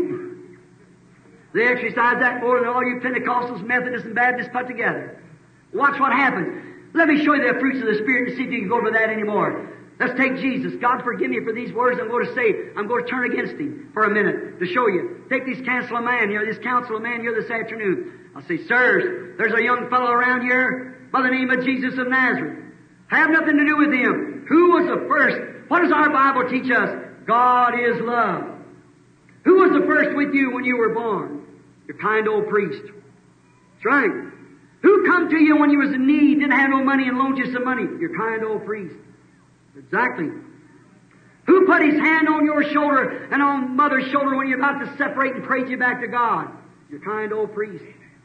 They exercise that more than all you Pentecostals, Methodists, and Baptists put together. Watch what happens. Let me show you the fruits of the Spirit and see if you can go to that anymore. Let's take Jesus. God forgive me for these words I'm going to say. I'm going to turn against Him for a minute to show you. Take this council of man here this afternoon. I'll say, sirs, there's a young fellow around here by the name of Jesus of Nazareth. Have nothing to do with him. Who was the first? What does our Bible teach us? God is love. Who was the first with you when you were born? Your kind old priest. That's right. Who come to you when you was in need, didn't have no money, and loaned you some money? Your kind old priest. Exactly. Who put his hand on your shoulder and on mother's shoulder when you're about to separate and prayed you back to God? Your kind old priest.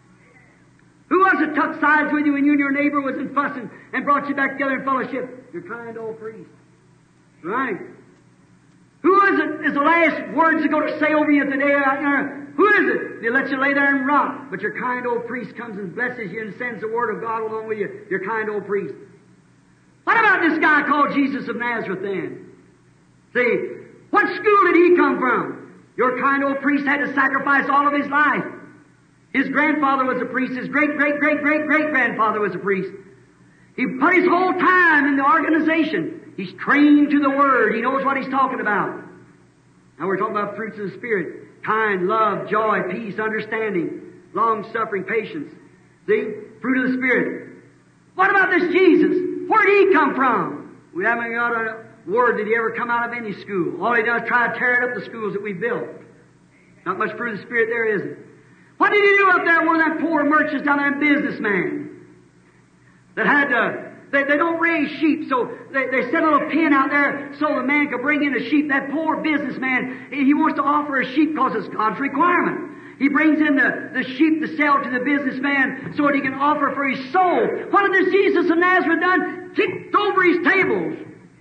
Who was it took sides with you when you and your neighbor was in fussing and brought you back together in fellowship? Your kind old priest. Right. Who is the last words they're going to say over you today out there? Who is it? They let you lay there and rot. But your kind old priest comes and blesses you and sends the word of God along with you. Your kind old priest. What about this guy called Jesus of Nazareth then? See, what school did he come from? Your kind old priest had to sacrifice all of his life. His grandfather was a priest. His great-great-great-great-great-grandfather was a priest. He put his whole time in the organization. He's trained to the Word. He knows what he's talking about. Now we're talking about fruits of the Spirit. Kind, love, joy, peace, understanding, long-suffering, patience. See? Fruit of the Spirit. What about this Jesus? Where did he come from? We haven't got a word that he ever come out of any school. All he does is try to tear up the schools that we built. Not much fruit of the Spirit there, is it? What did he do up there, one of them poor merchants down there, businessman, that had they don't raise sheep, so they set a little pen out there so the man could bring in a sheep. That poor businessman, he wants to offer a sheep because it's God's requirement. He brings in the sheep to sell to the businessman so that he can offer for his soul. What had this Jesus of Nazareth done? Kicked over his tables.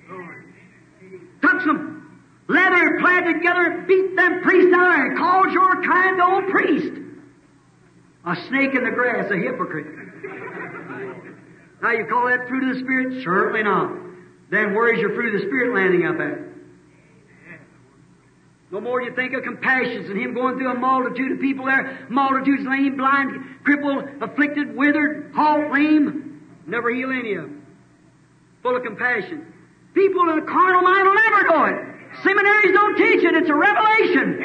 Took some leather, clad together, beat them priests down and called your kind old priest a snake in the grass, a hypocrite. Now you call that fruit of the Spirit? Certainly not. Then where is your fruit of the Spirit landing up at? No more you think of compassions and Him going through a multitude of people there, multitudes lame, blind, crippled, afflicted, withered, halt, lame. Never heal any of them. Full of compassion. People in a carnal mind will never know it. Seminaries don't teach it. It's a revelation.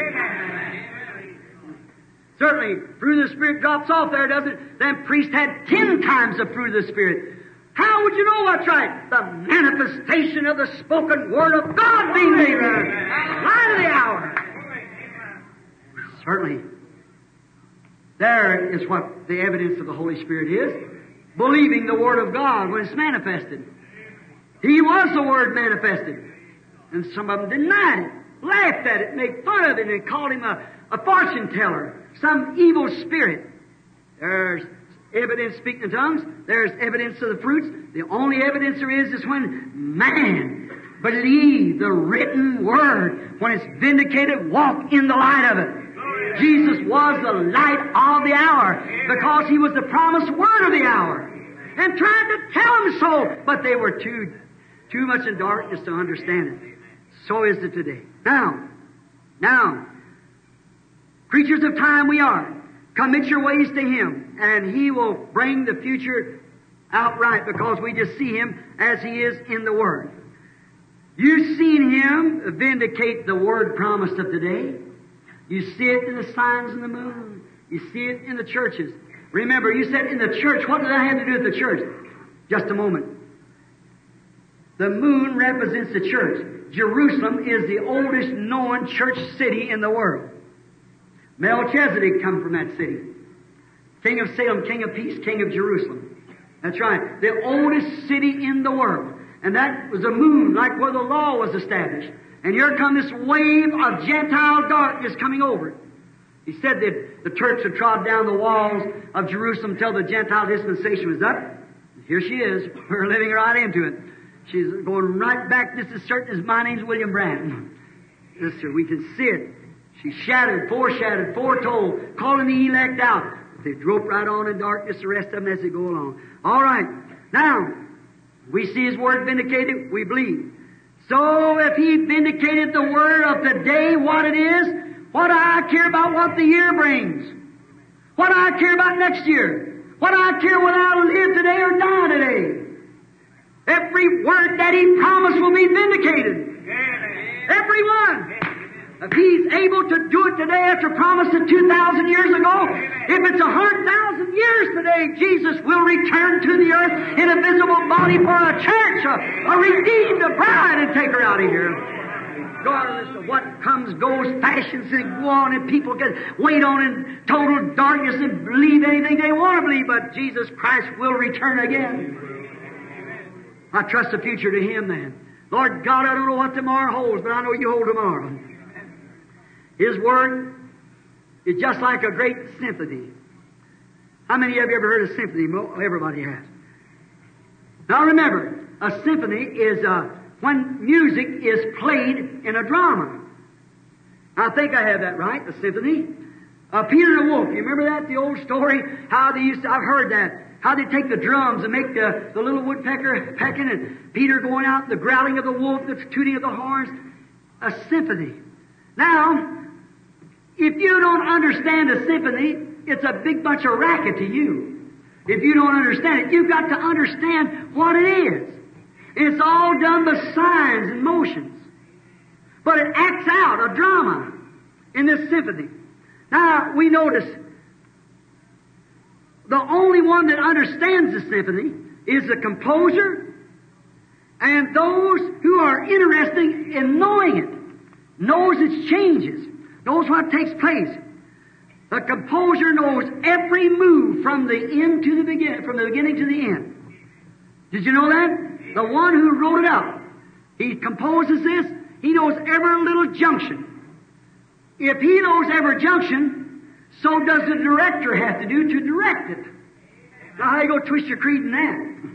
Certainly, fruit of the Spirit drops off there, doesn't it? Them priests had 10 times the fruit of the Spirit. How would you know what's right? The manifestation of the spoken Word of God being made there. Light of the hour. Certainly. There is what the evidence of the Holy Spirit is. Believing the Word of God when it's manifested. He was the Word manifested. And some of them denied it, laughed at it, made fun of it, and called Him a fortune teller, some evil spirit. There's evidence speaking in tongues. There's evidence of the fruits. The only evidence there is when man believe the written Word. When it's vindicated, walk in the light of it. Jesus was the light of the hour because He was the promised Word of the hour. And tried to tell them so, but they were too much in darkness to understand it. So is it today. Now, creatures of time we are. Commit your ways to Him, and He will bring the future outright because we just see Him as He is in the Word. You've seen Him vindicate the Word promised of today. You see it in the signs in the moon. You see it in the churches. Remember, you said in the church. What did that have to do with the church? Just a moment. The moon represents the church. Jerusalem is the oldest known church city in the world. Melchizedek come from that city. King of Salem, King of Peace, King of Jerusalem. That's right. The oldest city in the world. And that was the moon, like where the law was established. And here come this wave of Gentile darkness coming over it. He said that the Turks had trod down the walls of Jerusalem until the Gentile dispensation was up. Here she is. We're living right into it. She's going right back. This is certain as my name's William Branham. Yes, sir. We can see it. She shadowed, foretold, calling the elect out. They drope right on in darkness, the rest of them as they go along. All right. Now, we see His Word vindicated, we believe. So if He vindicated the Word of the day, what it is, what do I care about what the year brings? What do I care about next year? What do I care whether I live today or die today? Every word that He promised will be vindicated. Every one. If He's able to do it today after promising 2,000 years ago, if it's 100,000 years today, Jesus will return to the earth in a visible body for a church, a redeemed, a bride, and take her out of here. Regardless of what comes, goes, fashions, and go on, and people can wait on in total darkness and believe anything they want to believe, but Jesus Christ will return again. I trust the future to Him then. Lord God, I don't know what tomorrow holds, but I know You hold tomorrow. His Word is just like a great symphony. How many of you ever heard a symphony? Everybody has. Now remember, a symphony is when music is played in a drama. I think I have that right, a symphony. Peter and the Wolf, you remember that, the old story? How they used to, I've heard that. How they take the drums and make the little woodpecker pecking, and Peter going out, the growling of the wolf, the tooting of the horns. A symphony. Now, if you don't understand a symphony, it's a big bunch of racket to you. If you don't understand it, you've got to understand what it is. It's all done by signs and motions. But it acts out a drama in this symphony. Now, we notice the only one that understands the symphony is the composer and those who are interested in knowing it, knows its changes, knows what takes place. The composer knows every move from the end to the beginning, from the beginning to the end. Did you know that? The one who wrote it up, he composes this, he knows every little junction. If he knows every junction, so does the director have to do to direct it. Now how you go twist your creed in that?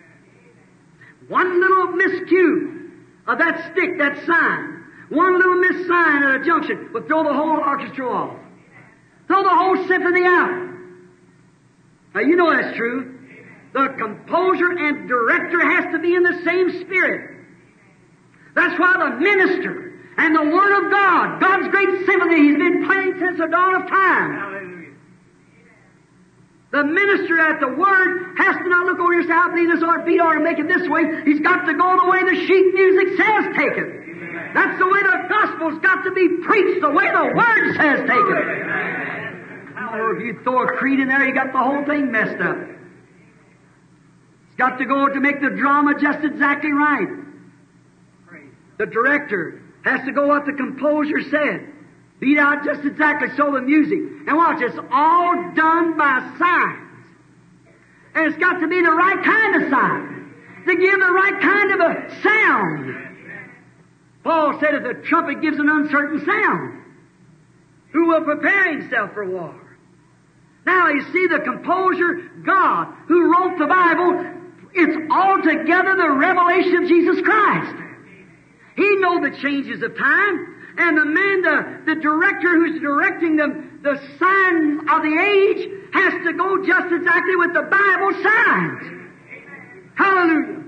One little miscue of that stick, that sign, one little missign at a junction would throw the whole orchestra off. Throw the whole symphony out. Now you know that's true. The composer and director has to be in the same spirit. That's why the minister and the Word of God, God's great symphony, He's been playing since the dawn of time. Hallelujah. The minister at the Word has to not look over here and say, I believe this ought to be, or make it this way. He's got to go the way the sheet music says take it. Amen. That's the way the gospel's got to be preached, the way the Word says take it. Or if you throw a creed in there, you got the whole thing messed up. It's got to go to make the drama just exactly right. The director has to go what the composer said. Beat out just exactly so the music. And watch, it's all done by signs. And it's got to be the right kind of sign. To give the right kind of a sound. Paul said if the trumpet gives an uncertain sound, who will prepare himself for war? Now you see the composer, God, who wrote the Bible, it's altogether the revelation of Jesus Christ. He knows the changes of time, and the man, the director who's directing the sign of the age has to go just exactly with the Bible signs. Hallelujah.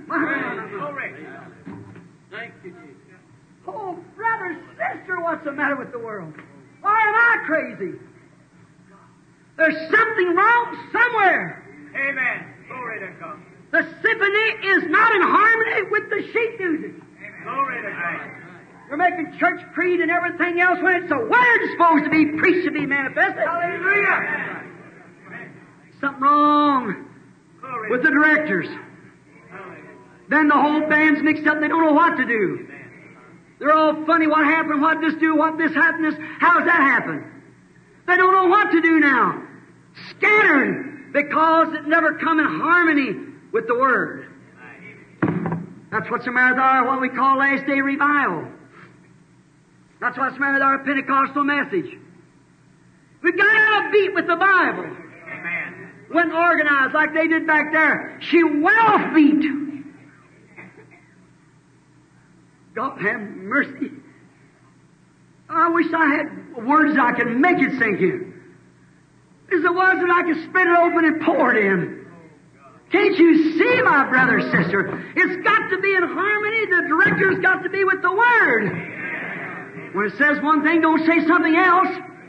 Thank you, Jesus. Oh, brother, sister, what's the matter with the world? Why am I crazy? There's something wrong somewhere. Amen. Glory to God. The symphony is not in harmony with the sheet music. Glory to God. We're making church creed and everything else when it's the Word supposed to be preached to be manifested. Hallelujah. Something wrong with the directors. Then the whole band's mixed up and they don't know what to do. They're all funny. What happened? What this do? What this happened? How's that happen? They don't know what to do now. Scattered because it never come in harmony with the Word. That's what's the matter with our, what we call last day revival. That's what's the matter with our Pentecostal message. We got out of beat with the Bible. Amen. Wasn't organized like they did back there. She went off beat. God have mercy. I wish I had words that I could make it sink in. As it was that I could split it open and pour it in. Can't you see, my brother, sister? It's got to be in harmony. The director's got to be with the Word. When it says one thing, don't say something else.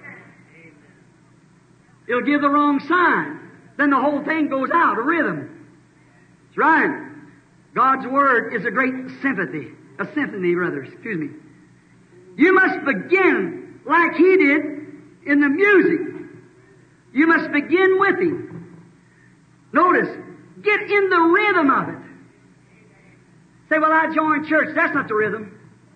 It'll give the wrong sign. Then the whole thing goes out of rhythm. That's right. God's Word is a great symphony, rather, excuse me. You must begin like He did in the music. You must begin with Him. Notice, get in the rhythm of it. Say, well, I joined church. That's not the rhythm.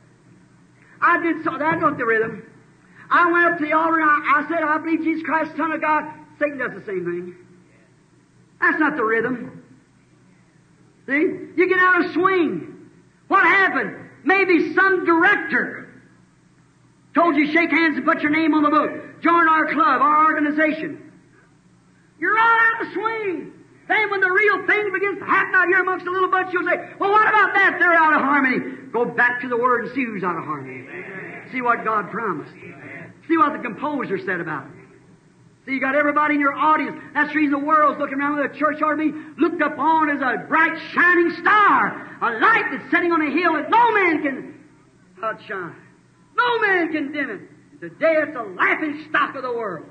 I did so. That's not the rhythm. I went up to the altar and I said, I believe Jesus Christ, Son of God. Satan does the same thing. That's not the rhythm. See? You get out of swing. What happened? Maybe some director told you shake hands and put your name on the book. Join our club, our organization. You're all out of swing. Then when the real thing begins to happen out here amongst the little bunch, you'll say, well, what about that? They're out of harmony. Go back to the Word and see who's out of harmony. See what God promised. See what the composer said about it. See, you got everybody in your audience. That's the reason the world's looking around with a church ought to be looked upon as a bright, shining star. A light that's setting on a hill that no man can outshine. No man can dim it. Today it's a laughing stock of the world.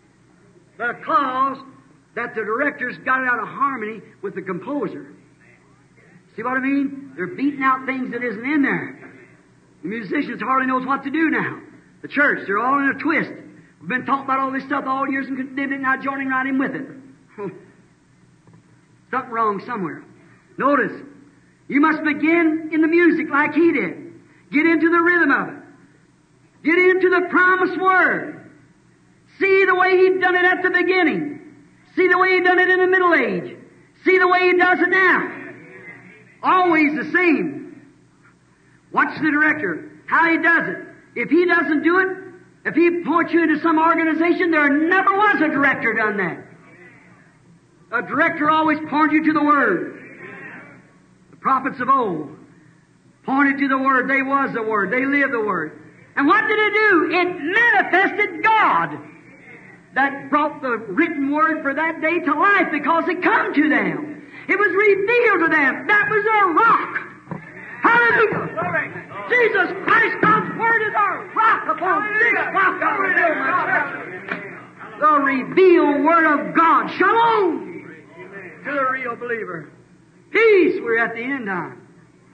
Because that the director's got it out of harmony with the composer. See what I mean? They're beating out things that isn't in there. The musicians hardly knows what to do now. The church, they're all in a twist. We've been talking about all this stuff all years and condemned it, now joining right in with it. Something wrong somewhere. Notice, you must begin in the music like He did. Get into the rhythm of it. Get into the promised Word. See the way He done it at the beginning. See the way He done it in the Middle Age. See the way He does it now. Always the same. Watch the director, how He does it. If He doesn't do it, if He points you into some organization, there never was a director done that. A director always pointed you to the Word. The prophets of old pointed to the Word. They was the Word. They lived the Word. And what did it do? It manifested God. That brought the written Word for that day to life because it come to them. It was revealed to them. That was a rock. Hallelujah. Jesus Christ, God's Word is our rock upon this rock I will build my church. The revealed Word of God. Shalom to the real believer. Peace, we're at the end time.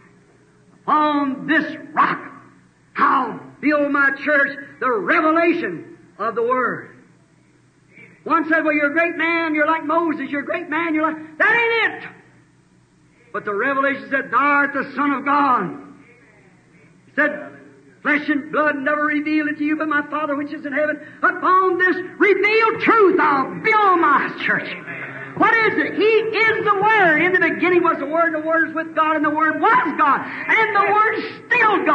On this rock, I'll build my church, the revelation of the Word. One said, well, you're a great man, you're like Moses, you're a great man, you're like... That ain't it! But the revelation said, thou art the Son of God. It said, flesh and blood never revealed it to you, but my Father which is in heaven. Upon this revealed truth I'll build my church. What is it? He is the Word. In the beginning was the Word, and the Word is with God, and the Word was God. And the Word is still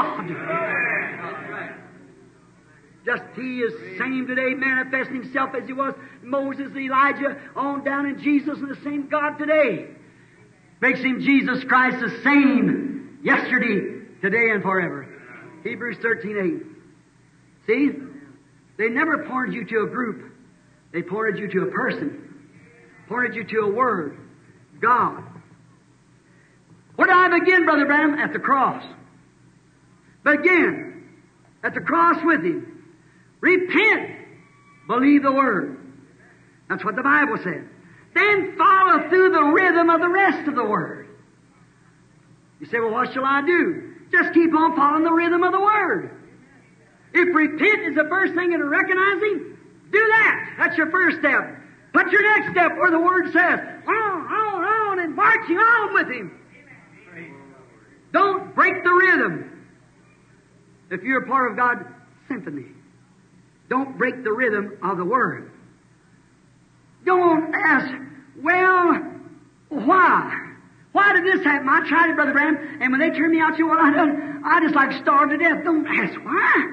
God. Just He is same today, manifesting Himself as He was Moses, Elijah, on down in Jesus, and the same God today. Makes Him Jesus Christ the same yesterday, today, and forever. Hebrews 13:8. See? They never pointed you to a group. They pointed you to a person. Pointed you to a Word. God. Where do I begin, Brother Branham? At the cross. Begin at the cross with Him. Repent. Believe the Word. That's what the Bible said. Then follow through the rhythm of the rest of the Word. You say, well, what shall I do? Just keep on following the rhythm of the Word. If repent is the first thing in recognizing, do that. That's your first step. Put your next step where the Word says, on, and marching on with Him. Don't break the rhythm. If you're a part of God's symphony, don't break the rhythm of the Word. Don't ask, well, why? Why did this happen? I tried it, Brother Branham, and when they turned me out to what I done, I just like starved to death. Don't ask why.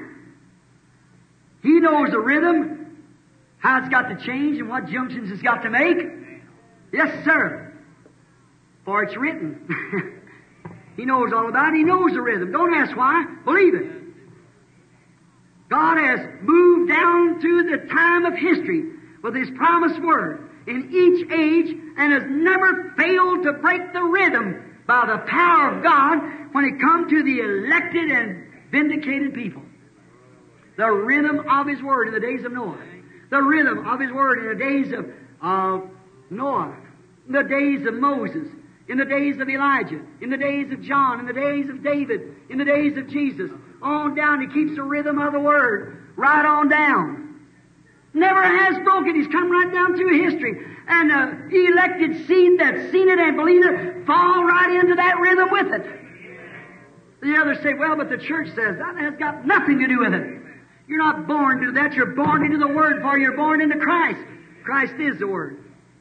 He knows the rhythm, how it's got to change, and what junctions it's got to make. Yes, sir. For it's written. He knows all about it. He knows the rhythm. Don't ask why. Believe it. God has moved down through the time of history with His promised Word in each age and has never failed to break the rhythm by the power of God when it comes to the elected and vindicated people. The rhythm of His Word in the days of Noah. The rhythm of His Word in the days of Noah. In the days of Moses. In the days of Elijah. In the days of John. In the days of David. In the days of Jesus. On down. He keeps the rhythm of the Word. Right on down. Never has broken. He's come right down through history. And the elected seed that's seen it and believed it fall right into that rhythm with it. The others say, well, but the church says that has got nothing to do with it. You're not born to that. You're born into the Word, for you're born into Christ. Christ is the Word.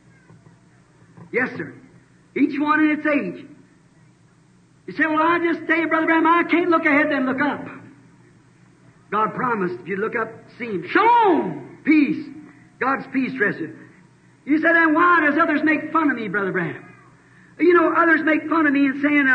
Yes, sir. Each one in its age. You say, well, I just tell you, Brother Branham, I can't look ahead, then look up. God promised, if you look up, see Him. Shalom! Peace. God's peace, treasure. You say, then why does others make fun of me, Brother Branham? You know, others make fun of me and saying,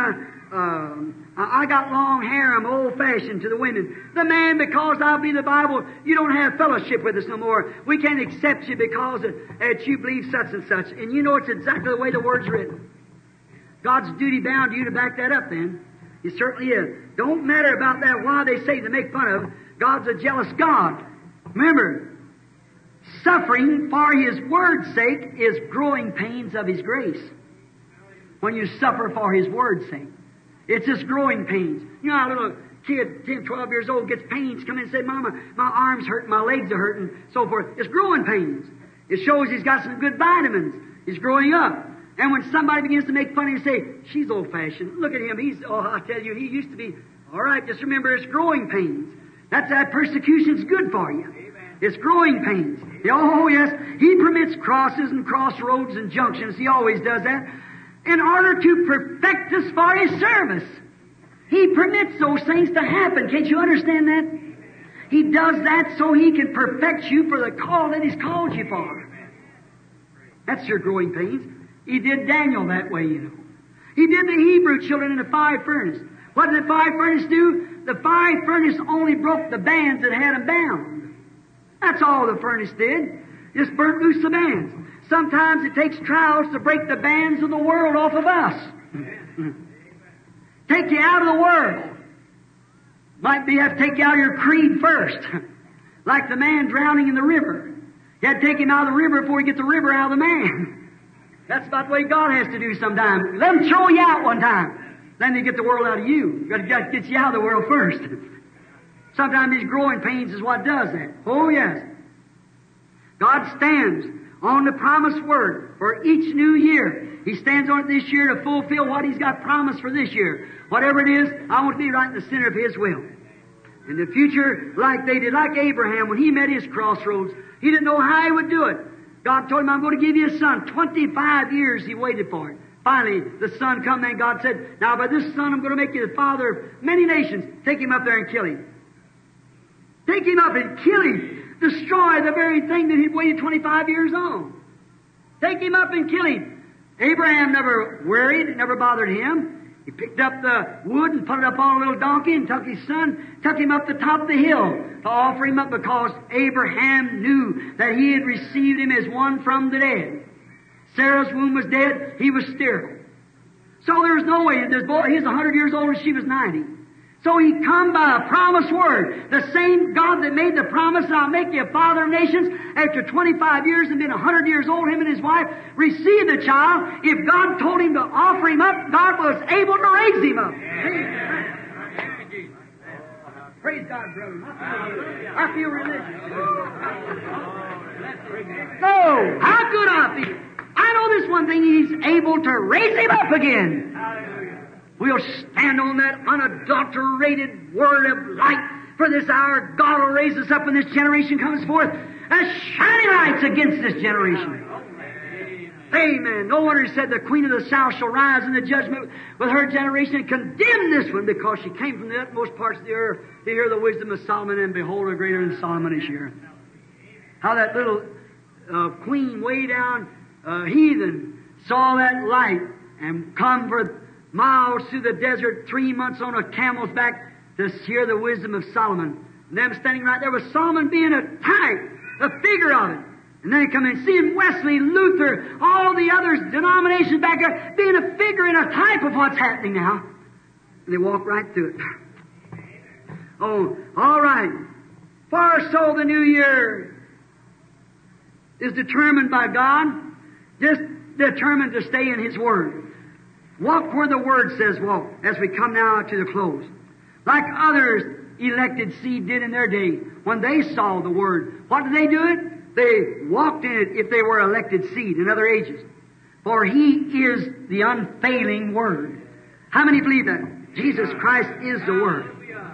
I got long hair, I'm old-fashioned to the women. The man, because I believe the Bible, you don't have fellowship with us no more. We can't accept you because that you believe such and such. And you know it's exactly the way the Word's written. God's duty bound you to back that up then. He certainly is. Don't matter about that, why they say to make fun of. God's a jealous God. Remember, suffering for His Word's sake is growing pains of His grace. When you suffer for His Word's sake. It's just growing pains. You know how a little kid, 10, 12 years old, gets pains, come in and say, Mama, my arm's hurting, my legs are hurting, so forth. It's growing pains. It shows he's got some good vitamins. He's growing up. And when somebody begins to make fun of him and say, she's old-fashioned, look at him, I tell you, he used to be, all right, just remember it's growing pains. That persecution's good for you. Amen. It's growing pains. Oh, yes, He permits crosses and crossroads and junctions. He always does that. In order to perfect us for His service. He permits those things to happen. Can't you understand that? He does that so He can perfect you for the call that He's called you for. That's your growing pains. He did Daniel that way, you know. He did the Hebrew children in the fire furnace. What did the fire furnace do? The fire furnace only broke the bands that had them bound. That's all the furnace did. Just burnt loose the bands. Sometimes it takes trials to break the bands of the world off of us. Take you out of the world. Might be have to take you out of your creed first. Like the man drowning in the river. You had to take him out of the river before you get the river out of the man. That's about the way God has to do sometimes. Let Him throw you out one time. Then He get the world out of you. You've got to get you out of the world first. Sometimes these growing pains is what does that. Oh, yes. God stands on the promised Word for each new year. He stands on it this year to fulfill what He's got promised for this year. Whatever it is, I want to be right in the center of His will. In the future, like they did, like Abraham, when he met his crossroads, he didn't know how he would do it. God told him, I'm going to give you a son. 25 years he waited for it. Finally, the son come, and God said, now by this son I'm going to make you the father of many nations. Take him up there and kill him. Take him up and kill him. Destroy the very thing that he'd waited 25 years on. Take him up and kill him. Abraham never worried. It never bothered him. He picked up the wood and put it up on a little donkey and took his son, took him up the top of the hill to offer him up because Abraham knew that he had received him as one from the dead. Sarah's womb was dead. He was sterile. So there was no way. This boy, he's 100 years old and she was 90. So he come by a promised word. The same God that made the promise, I'll make you a father of nations, after 25 years and been 100 years old, him and his wife received the child. If God told him to offer him up, God was able to raise him up. Amen. Praise God, brother. I feel religious. No, how good I feel. I know this one thing, He's able to raise him up again. We'll stand on that unadulterated word of light. For this hour, God will raise us up when this generation comes forth as shining lights against this generation. Amen. No wonder He said the Queen of the South shall rise in the judgment with her generation and condemn this one, because she came from the utmost parts of the earth to hear the wisdom of Solomon, and behold, her greater than Solomon is here. How that little queen way down heathen saw that light and come for miles through the desert, 3 months on a camel's back to hear the wisdom of Solomon. And them standing right there with Solomon being a type, a figure of it. And then he come in, seeing Wesley, Luther, all the other denominations back there, being a figure and a type of what's happening now. And they walk right through it. Oh, all right. For so the new year is determined by God, just determined to stay in His Word. Walk where the Word says walk, as we come now to the close. Like others elected seed did in their day, when they saw the Word. What did they do it? They walked in it if they were elected seed in other ages. For He is the unfailing Word. How many believe that? Jesus Christ is the Word.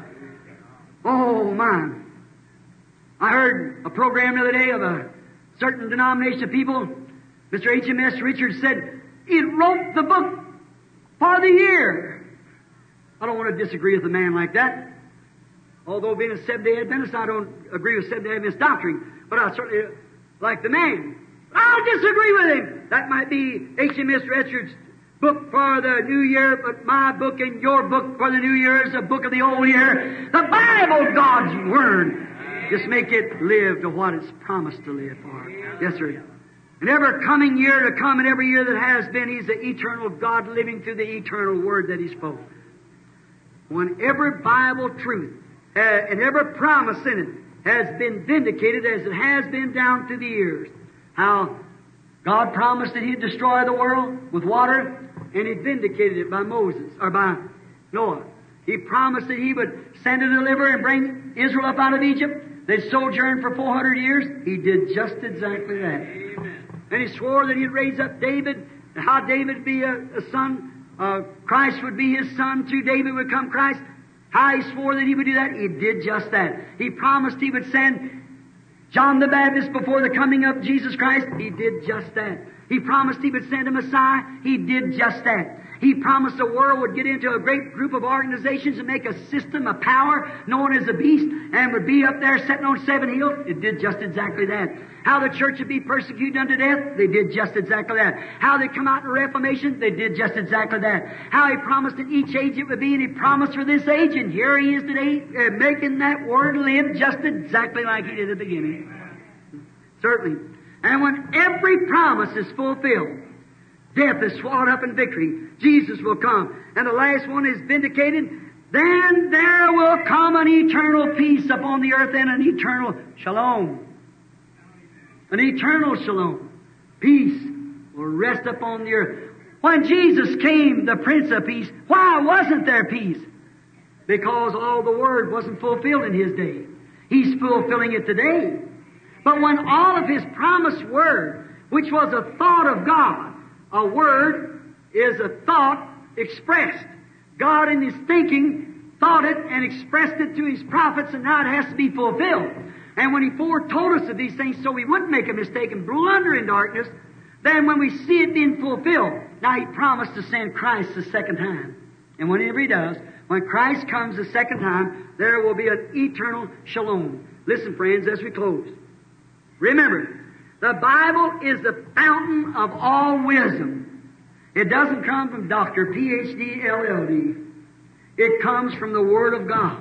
Oh, my. I heard a program the other day of a certain denomination of people. Mr. H.M.S. Richards said, it wrote the book for the year. I don't want to disagree with a man like that. Although being a Seventh-day Adventist, I don't agree with Seventh-day Adventist doctrine. But I certainly like the man. I'll disagree with him. That might be H.M.S. Richards' book for the new year, but my book and your book for the new year is a book of the old year. The Bible, God's Word. Just make it live to what it's promised to live for. Yes, sir. And every coming year to come and every year that has been, He's the eternal God living through the eternal Word that He spoke. When every Bible truth and every promise in it has been vindicated as it has been down through the years. How God promised that He'd destroy the world with water, and He vindicated it by Moses, or by Noah. He promised that He would send a deliverer and bring Israel up out of Egypt. They sojourned for 400 years. He did just exactly that. Amen. And He swore that He'd raise up David, and how David would be a son, Christ would be his son, through David would come Christ. How He swore that He would do that, He did just that. He promised He would send John the Baptist before the coming of Jesus Christ. He did just that. He promised He would send a Messiah. He did just that. He promised the world would get into a great group of organizations and make a system of power known as the beast, and would be up there sitting on 7 hills. It did just exactly that. How the church would be persecuted unto death. They did just exactly that. How they'd come out in Reformation. They did just exactly that. How He promised in each age it would be, and He promised for this age, and here He is today making that Word live just exactly like He did at the beginning. Certainly. And when every promise is fulfilled, death is swallowed up in victory, Jesus will come, and the last one is vindicated, then there will come an eternal peace upon the earth and an eternal shalom. An eternal shalom. Peace will rest upon the earth. When Jesus came, the Prince of Peace, why wasn't there peace? Because all the Word wasn't fulfilled in His day. He's fulfilling it today. But when all of His promised Word, which was a thought of God, a word is a thought expressed. God in His thinking thought it and expressed it through His prophets, and now it has to be fulfilled. And when He foretold us of these things so we wouldn't make a mistake and blunder in darkness, then when we see it being fulfilled, now He promised to send Christ the second time. And whenever He does, when Christ comes the second time, there will be an eternal shalom. Listen, friends, as we close. Remember, the Bible is the fountain of all wisdom. It doesn't come from Dr. Ph.D., LL.D. It comes from the Word of God.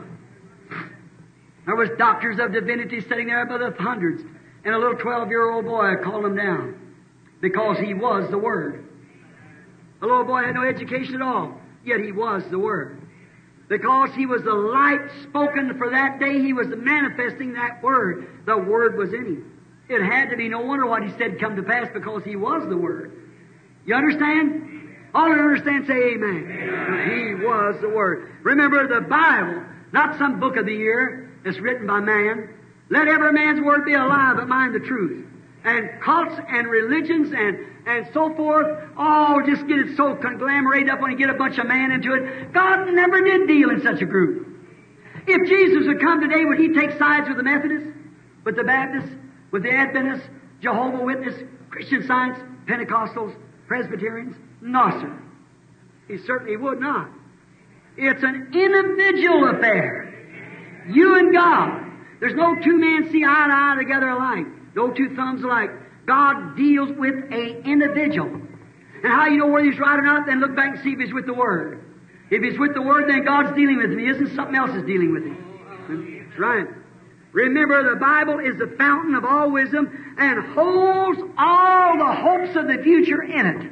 There was doctors of divinity sitting there by the hundreds, and a little 12-year-old boy called him down because he was the Word. The little boy had no education at all, yet he was the Word. Because he was the light spoken for that day, he was manifesting that Word. The Word was in him. It had to be no wonder what he said come to pass, because he was the Word. You understand? All who understand say amen. Amen. He was the Word. Remember, the Bible, not some book of the year that's written by man. Let every man's word be a lie, but mine the truth. And cults and religions and so forth, all just get it so conglomerated up when you get a bunch of man into it. God never did deal in such a group. If Jesus would come today, would He take sides with the Methodists, with the Baptists, with the Adventists, Jehovah's Witnesses, Christian Science, Pentecostals, Presbyterians? No, sir. He certainly would not. It's an individual affair. You and God. There's no two men see eye to eye together alike. No two thumbs alike. God deals with an individual. And how you know whether He's right or not? Then look back and see if He's with the Word. If He's with the Word, then God's dealing with him. He isn't, something else is dealing with him. That's right. Remember, the Bible is the fountain of all wisdom and holds all the hopes of the future in it.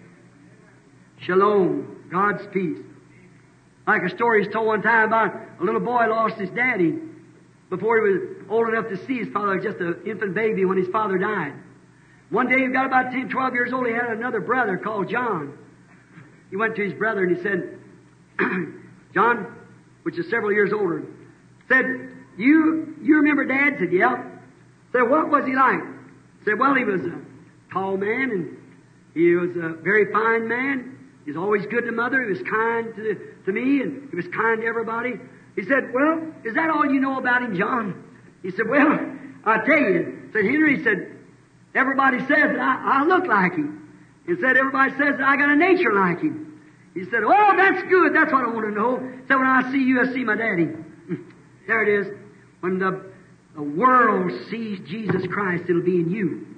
Shalom, God's peace. Like a story is told one time about a little boy lost his daddy before he was old enough to see his father. He was just an infant baby when his father died. One day he got about 10, 12 years old. He had another brother called John. He went to his brother and he said, John, which is several years older, said, You remember Dad? Said, yeah. Said, what was he like? Said, well, he was a tall man and he was a very fine man. He was always good to Mother. He was kind to me and he was kind to everybody. He said, well, is that all you know about him, John? He said, well, I'll tell you. Said Henry, said, everybody says that I look like him. He said, everybody says that I got a nature like him. He said, well, that's good. That's what I want to know. He said, when I see you, I see my daddy. There it is. When the world sees Jesus Christ, it'll be in you.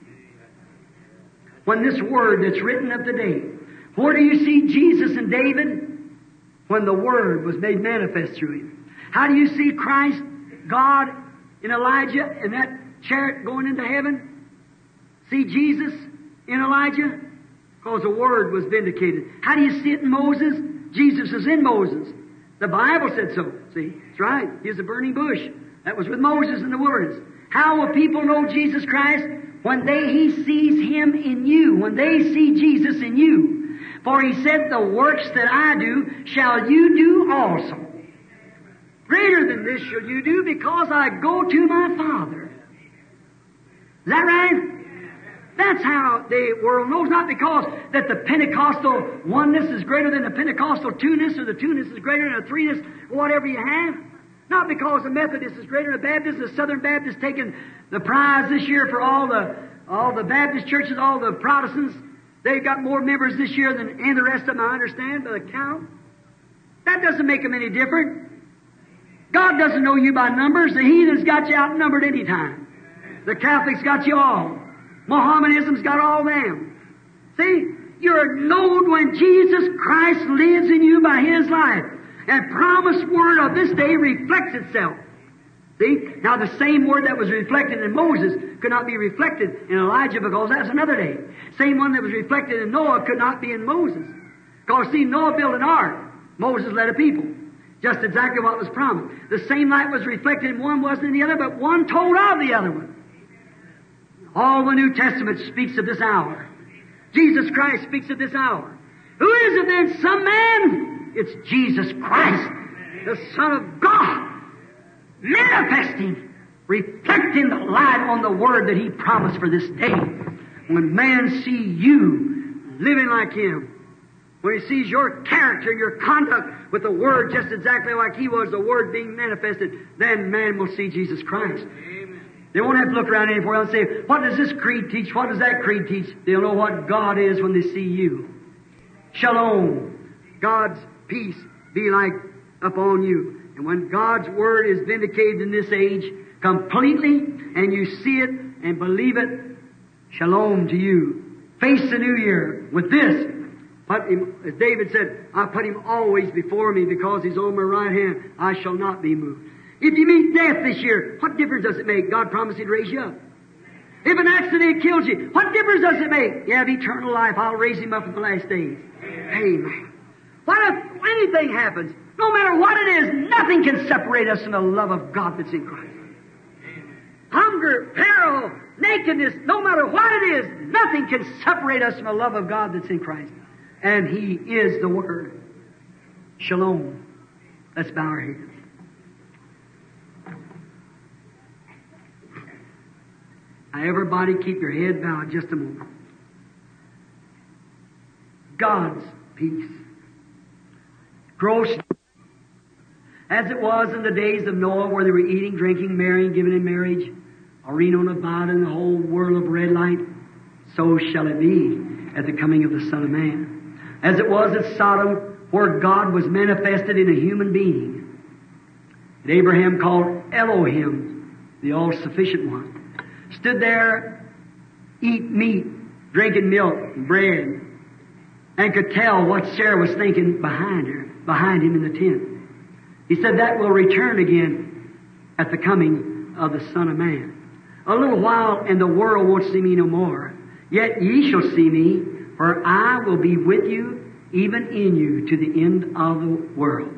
When this word that's written of today, where do you see Jesus and David? When the Word was made manifest through him. How do you see Christ, God, in Elijah, in that chariot going into heaven? See Jesus in Elijah? Because the Word was vindicated. How do you see it in Moses? Jesus is in Moses. The Bible said so. See, that's right. He was a burning bush. That was with Moses in the wilderness. How will people know Jesus Christ? When he sees Him in you. When they see Jesus in you. For He said, the works that I do shall you do also. Greater than this shall you do, because I go to my Father. Is that right? That's how the world knows. Not because that the Pentecostal oneness is greater than the Pentecostal two-ness, or the two-ness is greater than the three-ness, or whatever you have. Not because the Methodist is greater than the Baptist. The Southern Baptist taking the prize this year for all the Baptist churches, all the Protestants. They've got more members this year than any of the rest of them, I understand, by the count. That doesn't make them any different. God doesn't know you by numbers. The heathens got you outnumbered any time. The Catholics got you all. Mohammedanism's got all them. See, you're known when Jesus Christ lives in you by His life. And promised word of this day reflects itself. See? Now the same word that was reflected in Moses could not be reflected in Elijah, because that's another day. Same one that was reflected in Noah could not be in Moses. Because see, Noah built an ark. Moses led a people. Just exactly what was promised. The same light was reflected in one, wasn't in the other, but one told of the other one. All the New Testament speaks of this hour. Jesus Christ speaks of this hour. Who is it then? Some man? It's Jesus Christ, the Son of God. Manifesting, reflecting the light on the Word that He promised for this day. When man see you living like Him, when he sees your character, your conduct with the Word just exactly like He was, the Word being manifested, then man will see Jesus Christ. Amen. They won't have to look around anywhere else and say, what does this creed teach? What does that creed teach? They'll know what God is when they see you. Shalom. God's peace be like upon you. And when God's Word is vindicated in this age completely, and you see it and believe it, shalom to you. Face the new year with this. Put him, as David said, I put Him always before me, because He's on my right hand. I shall not be moved. If you meet death this year, what difference does it make? God promised He'd raise you up. If an accident kills you, what difference does it make? You have eternal life. I'll raise Him up at the last days. Amen. What if anything happens? No matter what it is, nothing can separate us from the love of God that's in Christ. Hunger, peril, nakedness, no matter what it is, nothing can separate us from the love of God that's in Christ. And He is the Word. Shalom. Let's bow our heads. Now everybody keep your head bowed just a moment. God's peace. Gross. As it was in the days of Noah, where they were eating, drinking, marrying, giving in marriage, Reno, Nevada, and the whole world of red light, so shall it be at the coming of the Son of Man. As it was at Sodom, where God was manifested in a human being, that Abraham called Elohim, the all-sufficient one, stood there, eat meat, drinking milk and bread, and could tell what Sarah was thinking behind him in the tent. He said that will return again at the coming of the Son of Man. A little while, and the world won't see me no more. Yet ye shall see me, for I will be with you, even in you, to the end of the world.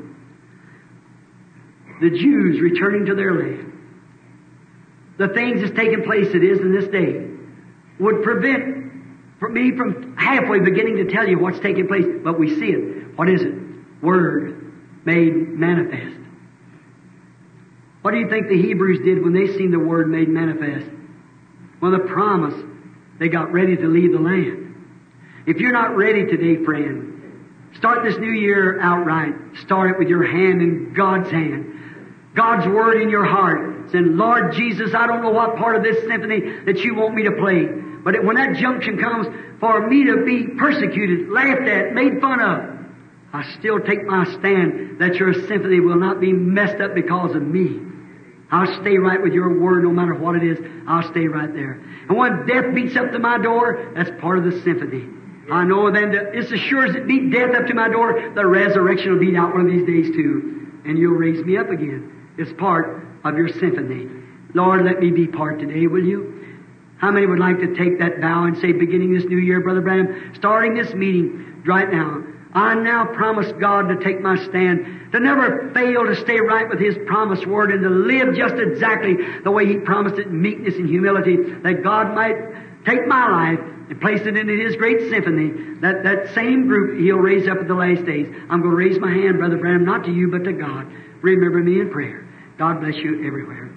The Jews returning to their land. The things that's taking place it is in this day would prevent me from halfway beginning to tell you what's taking place, but we see it. What is it? Word made manifest. What do you think the Hebrews did when they seen the Word made manifest? Well, the promise, they got ready to leave the land. If you're not ready today, friend, start this new year outright. Start it with your hand in God's hand. God's Word in your heart. Saying, Lord Jesus, I don't know what part of this symphony that you want me to play. But when that junction comes for me to be persecuted, laughed at, made fun of, I still take my stand that your symphony will not be messed up because of me. I'll stay right with your Word no matter what it is. I'll stay right there. And when death beats up to my door, that's part of the symphony. I know then that it's as sure as it beat death up to my door, the resurrection will beat out one of these days too. And you'll raise me up again. It's part of your symphony. Lord, let me be part today, will you? How many would like to take that vow and say, beginning this new year, Brother Branham, starting this meeting right now, I now promise God to take my stand, to never fail to stay right with His promised Word and to live just exactly the way He promised it in meekness and humility, that God might take my life and place it into His great symphony, that same group He'll raise up at the last days. I'm going to raise my hand, Brother Branham, not to you, but to God. Remember me in prayer. God bless you everywhere.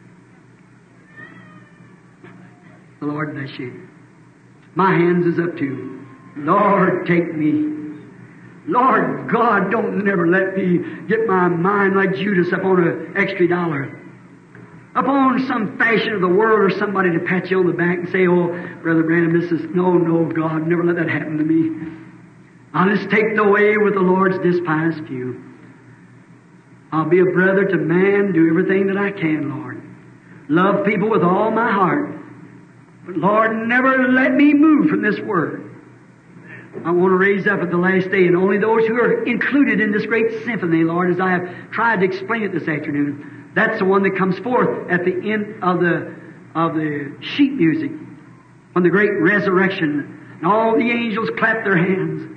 The Lord bless you. My hands is up to you. Lord, take me. Lord God, don't never let me get my mind like Judas upon an extra dollar. Upon some fashion of the world or somebody to pat you on the back and say, oh, Brother Branham, this is, no, God, never let that happen to me. I'll just take the way with the Lord's despised few. I'll be a brother to man, do everything that I can, Lord. Love people with all my heart. But Lord, never let me move from this Word. I want to raise up at the last day, and only those who are included in this great symphony, Lord, as I have tried to explain it this afternoon, that's the one that comes forth at the end of the sheet music, when the great resurrection, and all the angels clap their hands,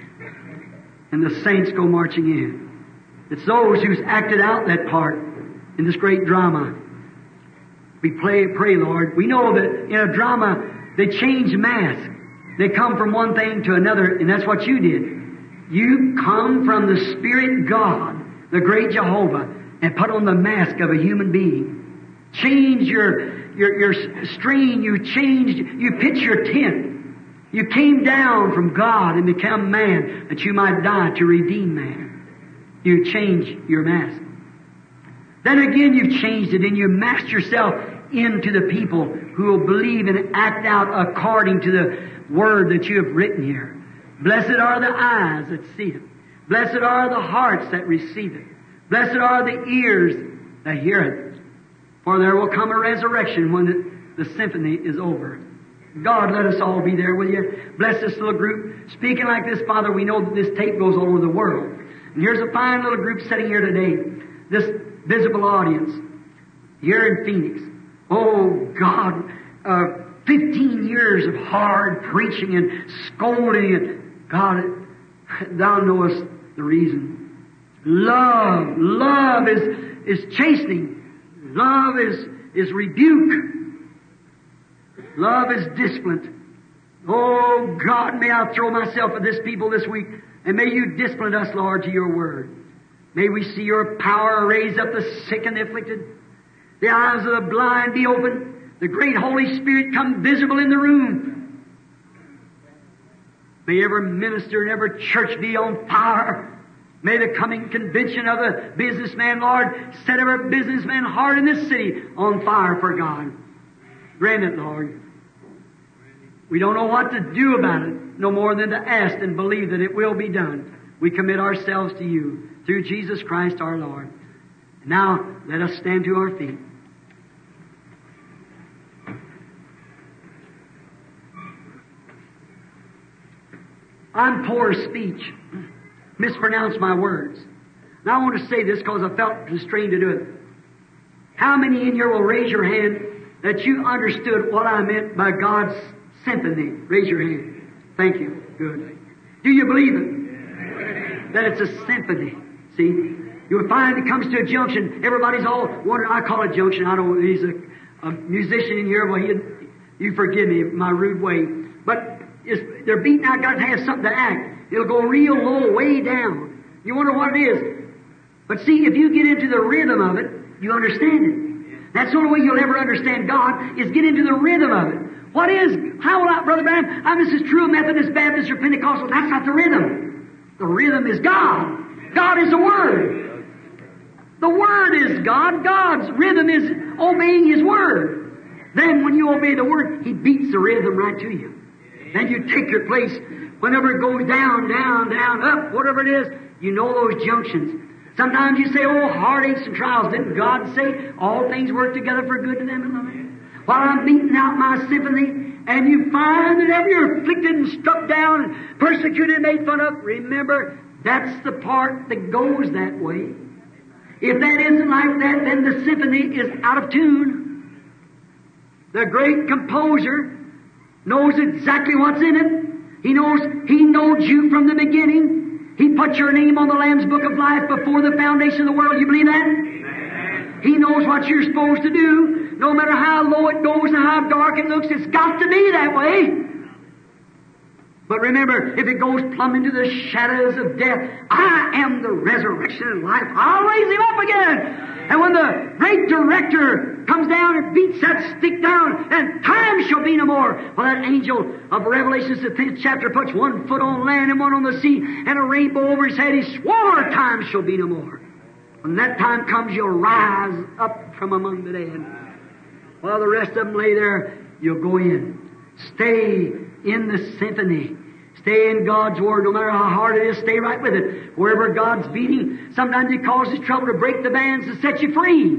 and the saints go marching in. It's those who's acted out that part in this great drama. We pray, Lord. We know that in a drama, they change mask. They come from one thing to another, and that's what you did. You come from the Spirit God, the great Jehovah, and put on the mask of a human being. Change your strain. You pitch your tent. You came down from God and become man that you might die to redeem man. You change your mask. Then again you've changed it and you masked yourself into the people who will believe and act out according to the Word that you have written here. Blessed are the eyes that see it. Blessed are the hearts that receive it. Blessed are the ears that hear it. For there will come a resurrection when the symphony is over. God, let us all be there, will you? Bless this little group. Speaking like this, Father, we know that this tape goes all over the world. And here's a fine little group sitting here today. This visible audience here in Phoenix. Oh, God, 15 years of hard preaching and scolding. And God, Thou knowest the reason. Love is chastening. Love is rebuke. Love is discipline. Oh, God, may I throw myself at this people this week, and may You discipline us, Lord, to Your Word. May we see Your power raise up the sick and the afflicted. The eyes of the blind be opened. The great Holy Spirit come visible in the room. May every minister and every church be on fire. May the coming convention of the businessman, Lord, set every businessman heart in this city on fire for God. Grant it, Lord. We don't know what to do about it, no more than to ask and believe that it will be done. We commit ourselves to You through Jesus Christ our Lord. Now, let us stand to our feet. I'm poor of speech, mispronounce my words. Now I want to say this because I felt constrained to do it. How many in here will raise your hand that you understood what I meant by God's symphony? Raise your hand. Thank you. Good. Do you believe it? That it's a symphony. See? You'll find it comes to a junction. Everybody's all wondering. I call it junction. I don't. He's a musician in here. Well, you forgive me my rude way. But they're beating out. Got to have something to act. It'll go real low, way down. You wonder what it is. But see, if you get into the rhythm of it, you understand it. That's the only way you'll ever understand God is get into the rhythm of it. What is? How will I, Brother Branham? This is true Methodist, Baptist, or Pentecostal. That's not the rhythm. The rhythm is God. God is the Word. The Word is God. God's rhythm is obeying His Word. Then when you obey the Word, He beats the rhythm right to you. Then you take your place. Whenever it goes down, down, down, up, whatever it is, you know those junctions. Sometimes you say, oh, heartaches and trials. Didn't God say all things work together for good to them that love Him? While I'm beating out my symphony, and you find that ever you're afflicted and struck down and persecuted and made fun of, remember, that's the part that goes that way. If that isn't like that, then the symphony is out of tune. The great composer knows exactly what's in it. He knows you from the beginning. He put your name on the Lamb's Book of Life before the foundation of the world. You believe that? Amen. He knows what you're supposed to do. No matter how low it goes and how dark it looks, it's got to be that way. But remember, if it goes plumb into the shadows of death, I am the resurrection and life. I'll raise him up again. And when the great director comes down and beats that stick down, and time shall be no more. Well, that angel of Revelation, the 10th chapter, puts one foot on land and one on the sea, and a rainbow over his head. He swore time shall be no more. When that time comes, you'll rise up from among the dead. While the rest of them lay there, you'll go in. Stay in the symphony. Stay in God's Word. No matter how hard it is, stay right with it. Wherever God's beating, sometimes He causes trouble to break the bands to set you free.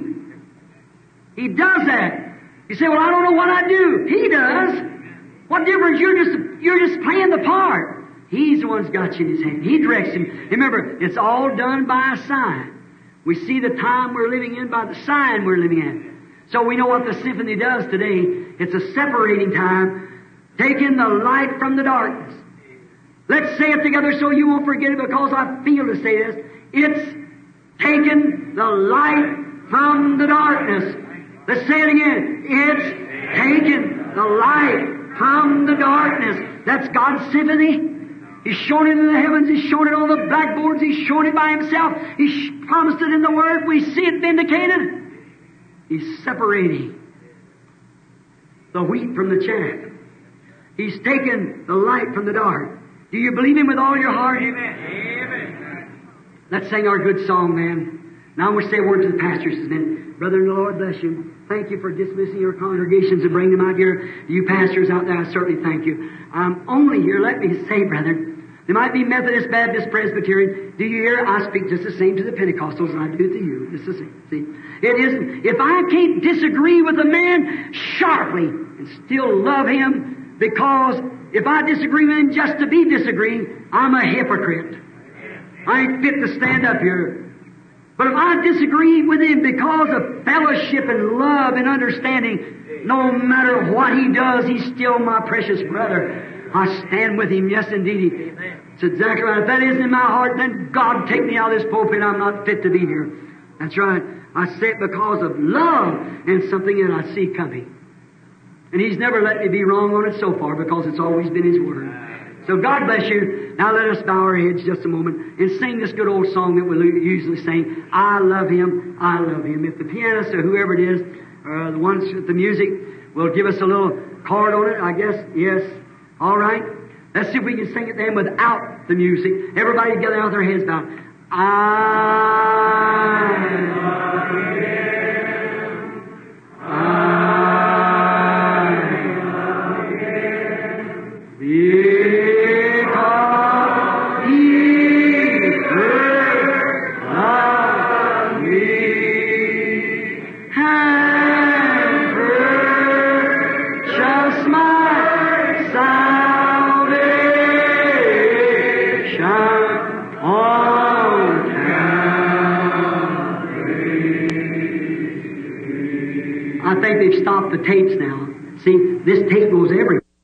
He does that. You say, well, I don't know what I do. He does. What difference? You're just playing the part. He's the one's got you in His hand. He directs him. Remember, it's all done by a sign. We see the time we're living in by the sign we're living in. So we know what the symphony does today. It's a separating time, taking the light from the darkness. Let's say it together so you won't forget it, because I feel to say this. It's taking the light from the darkness. Let's say it again. It's taking the light from the darkness. That's God's symphony. He's shown it in the heavens. He's shown it on the blackboards. He's shown it by Himself. He's promised it in the Word. We see it vindicated. He's separating the wheat from the chaff. He's taken the light from the dark. Do you believe Him with all your heart? Amen. Amen. Let's sing our good song, man. Now I'm going to say a word to the pastors this minute. Brother, the Lord bless you. Thank you for dismissing your congregations and bringing them out here. You pastors out there, I certainly thank you. I'm only here, let me say, brethren, there might be Methodist, Baptist, Presbyterian. Do you hear? I speak just the same to the Pentecostals as I do to you. Just the same. See? It isn't. If I can't disagree with a man sharply and still love him, because if I disagree with him just to be disagreeing, I'm a hypocrite. I ain't fit to stand up here. But if I disagree with him because of fellowship and love and understanding, no matter what he does, he's still my precious brother. I stand with him. Yes, indeed. It's exactly right. If that isn't in my heart, then God take me out of this pulpit. I'm not fit to be here. That's right. I say it because of love and something that I see coming. And He's never let me be wrong on it so far, because it's always been His Word. So God bless you. Now let us bow our heads just a moment and sing this good old song that we usually sing. I love Him, I love Him. If the pianist or whoever it is, the ones with the music, will give us a little chord on it, I guess. Yes. All right. Let's see if we can sing it then without the music. Everybody together with their heads bowed. I love Him. I love Him. Because He first loved me and purchased my salvation on Calvary. the tapes now. See, this tape goes everywhere.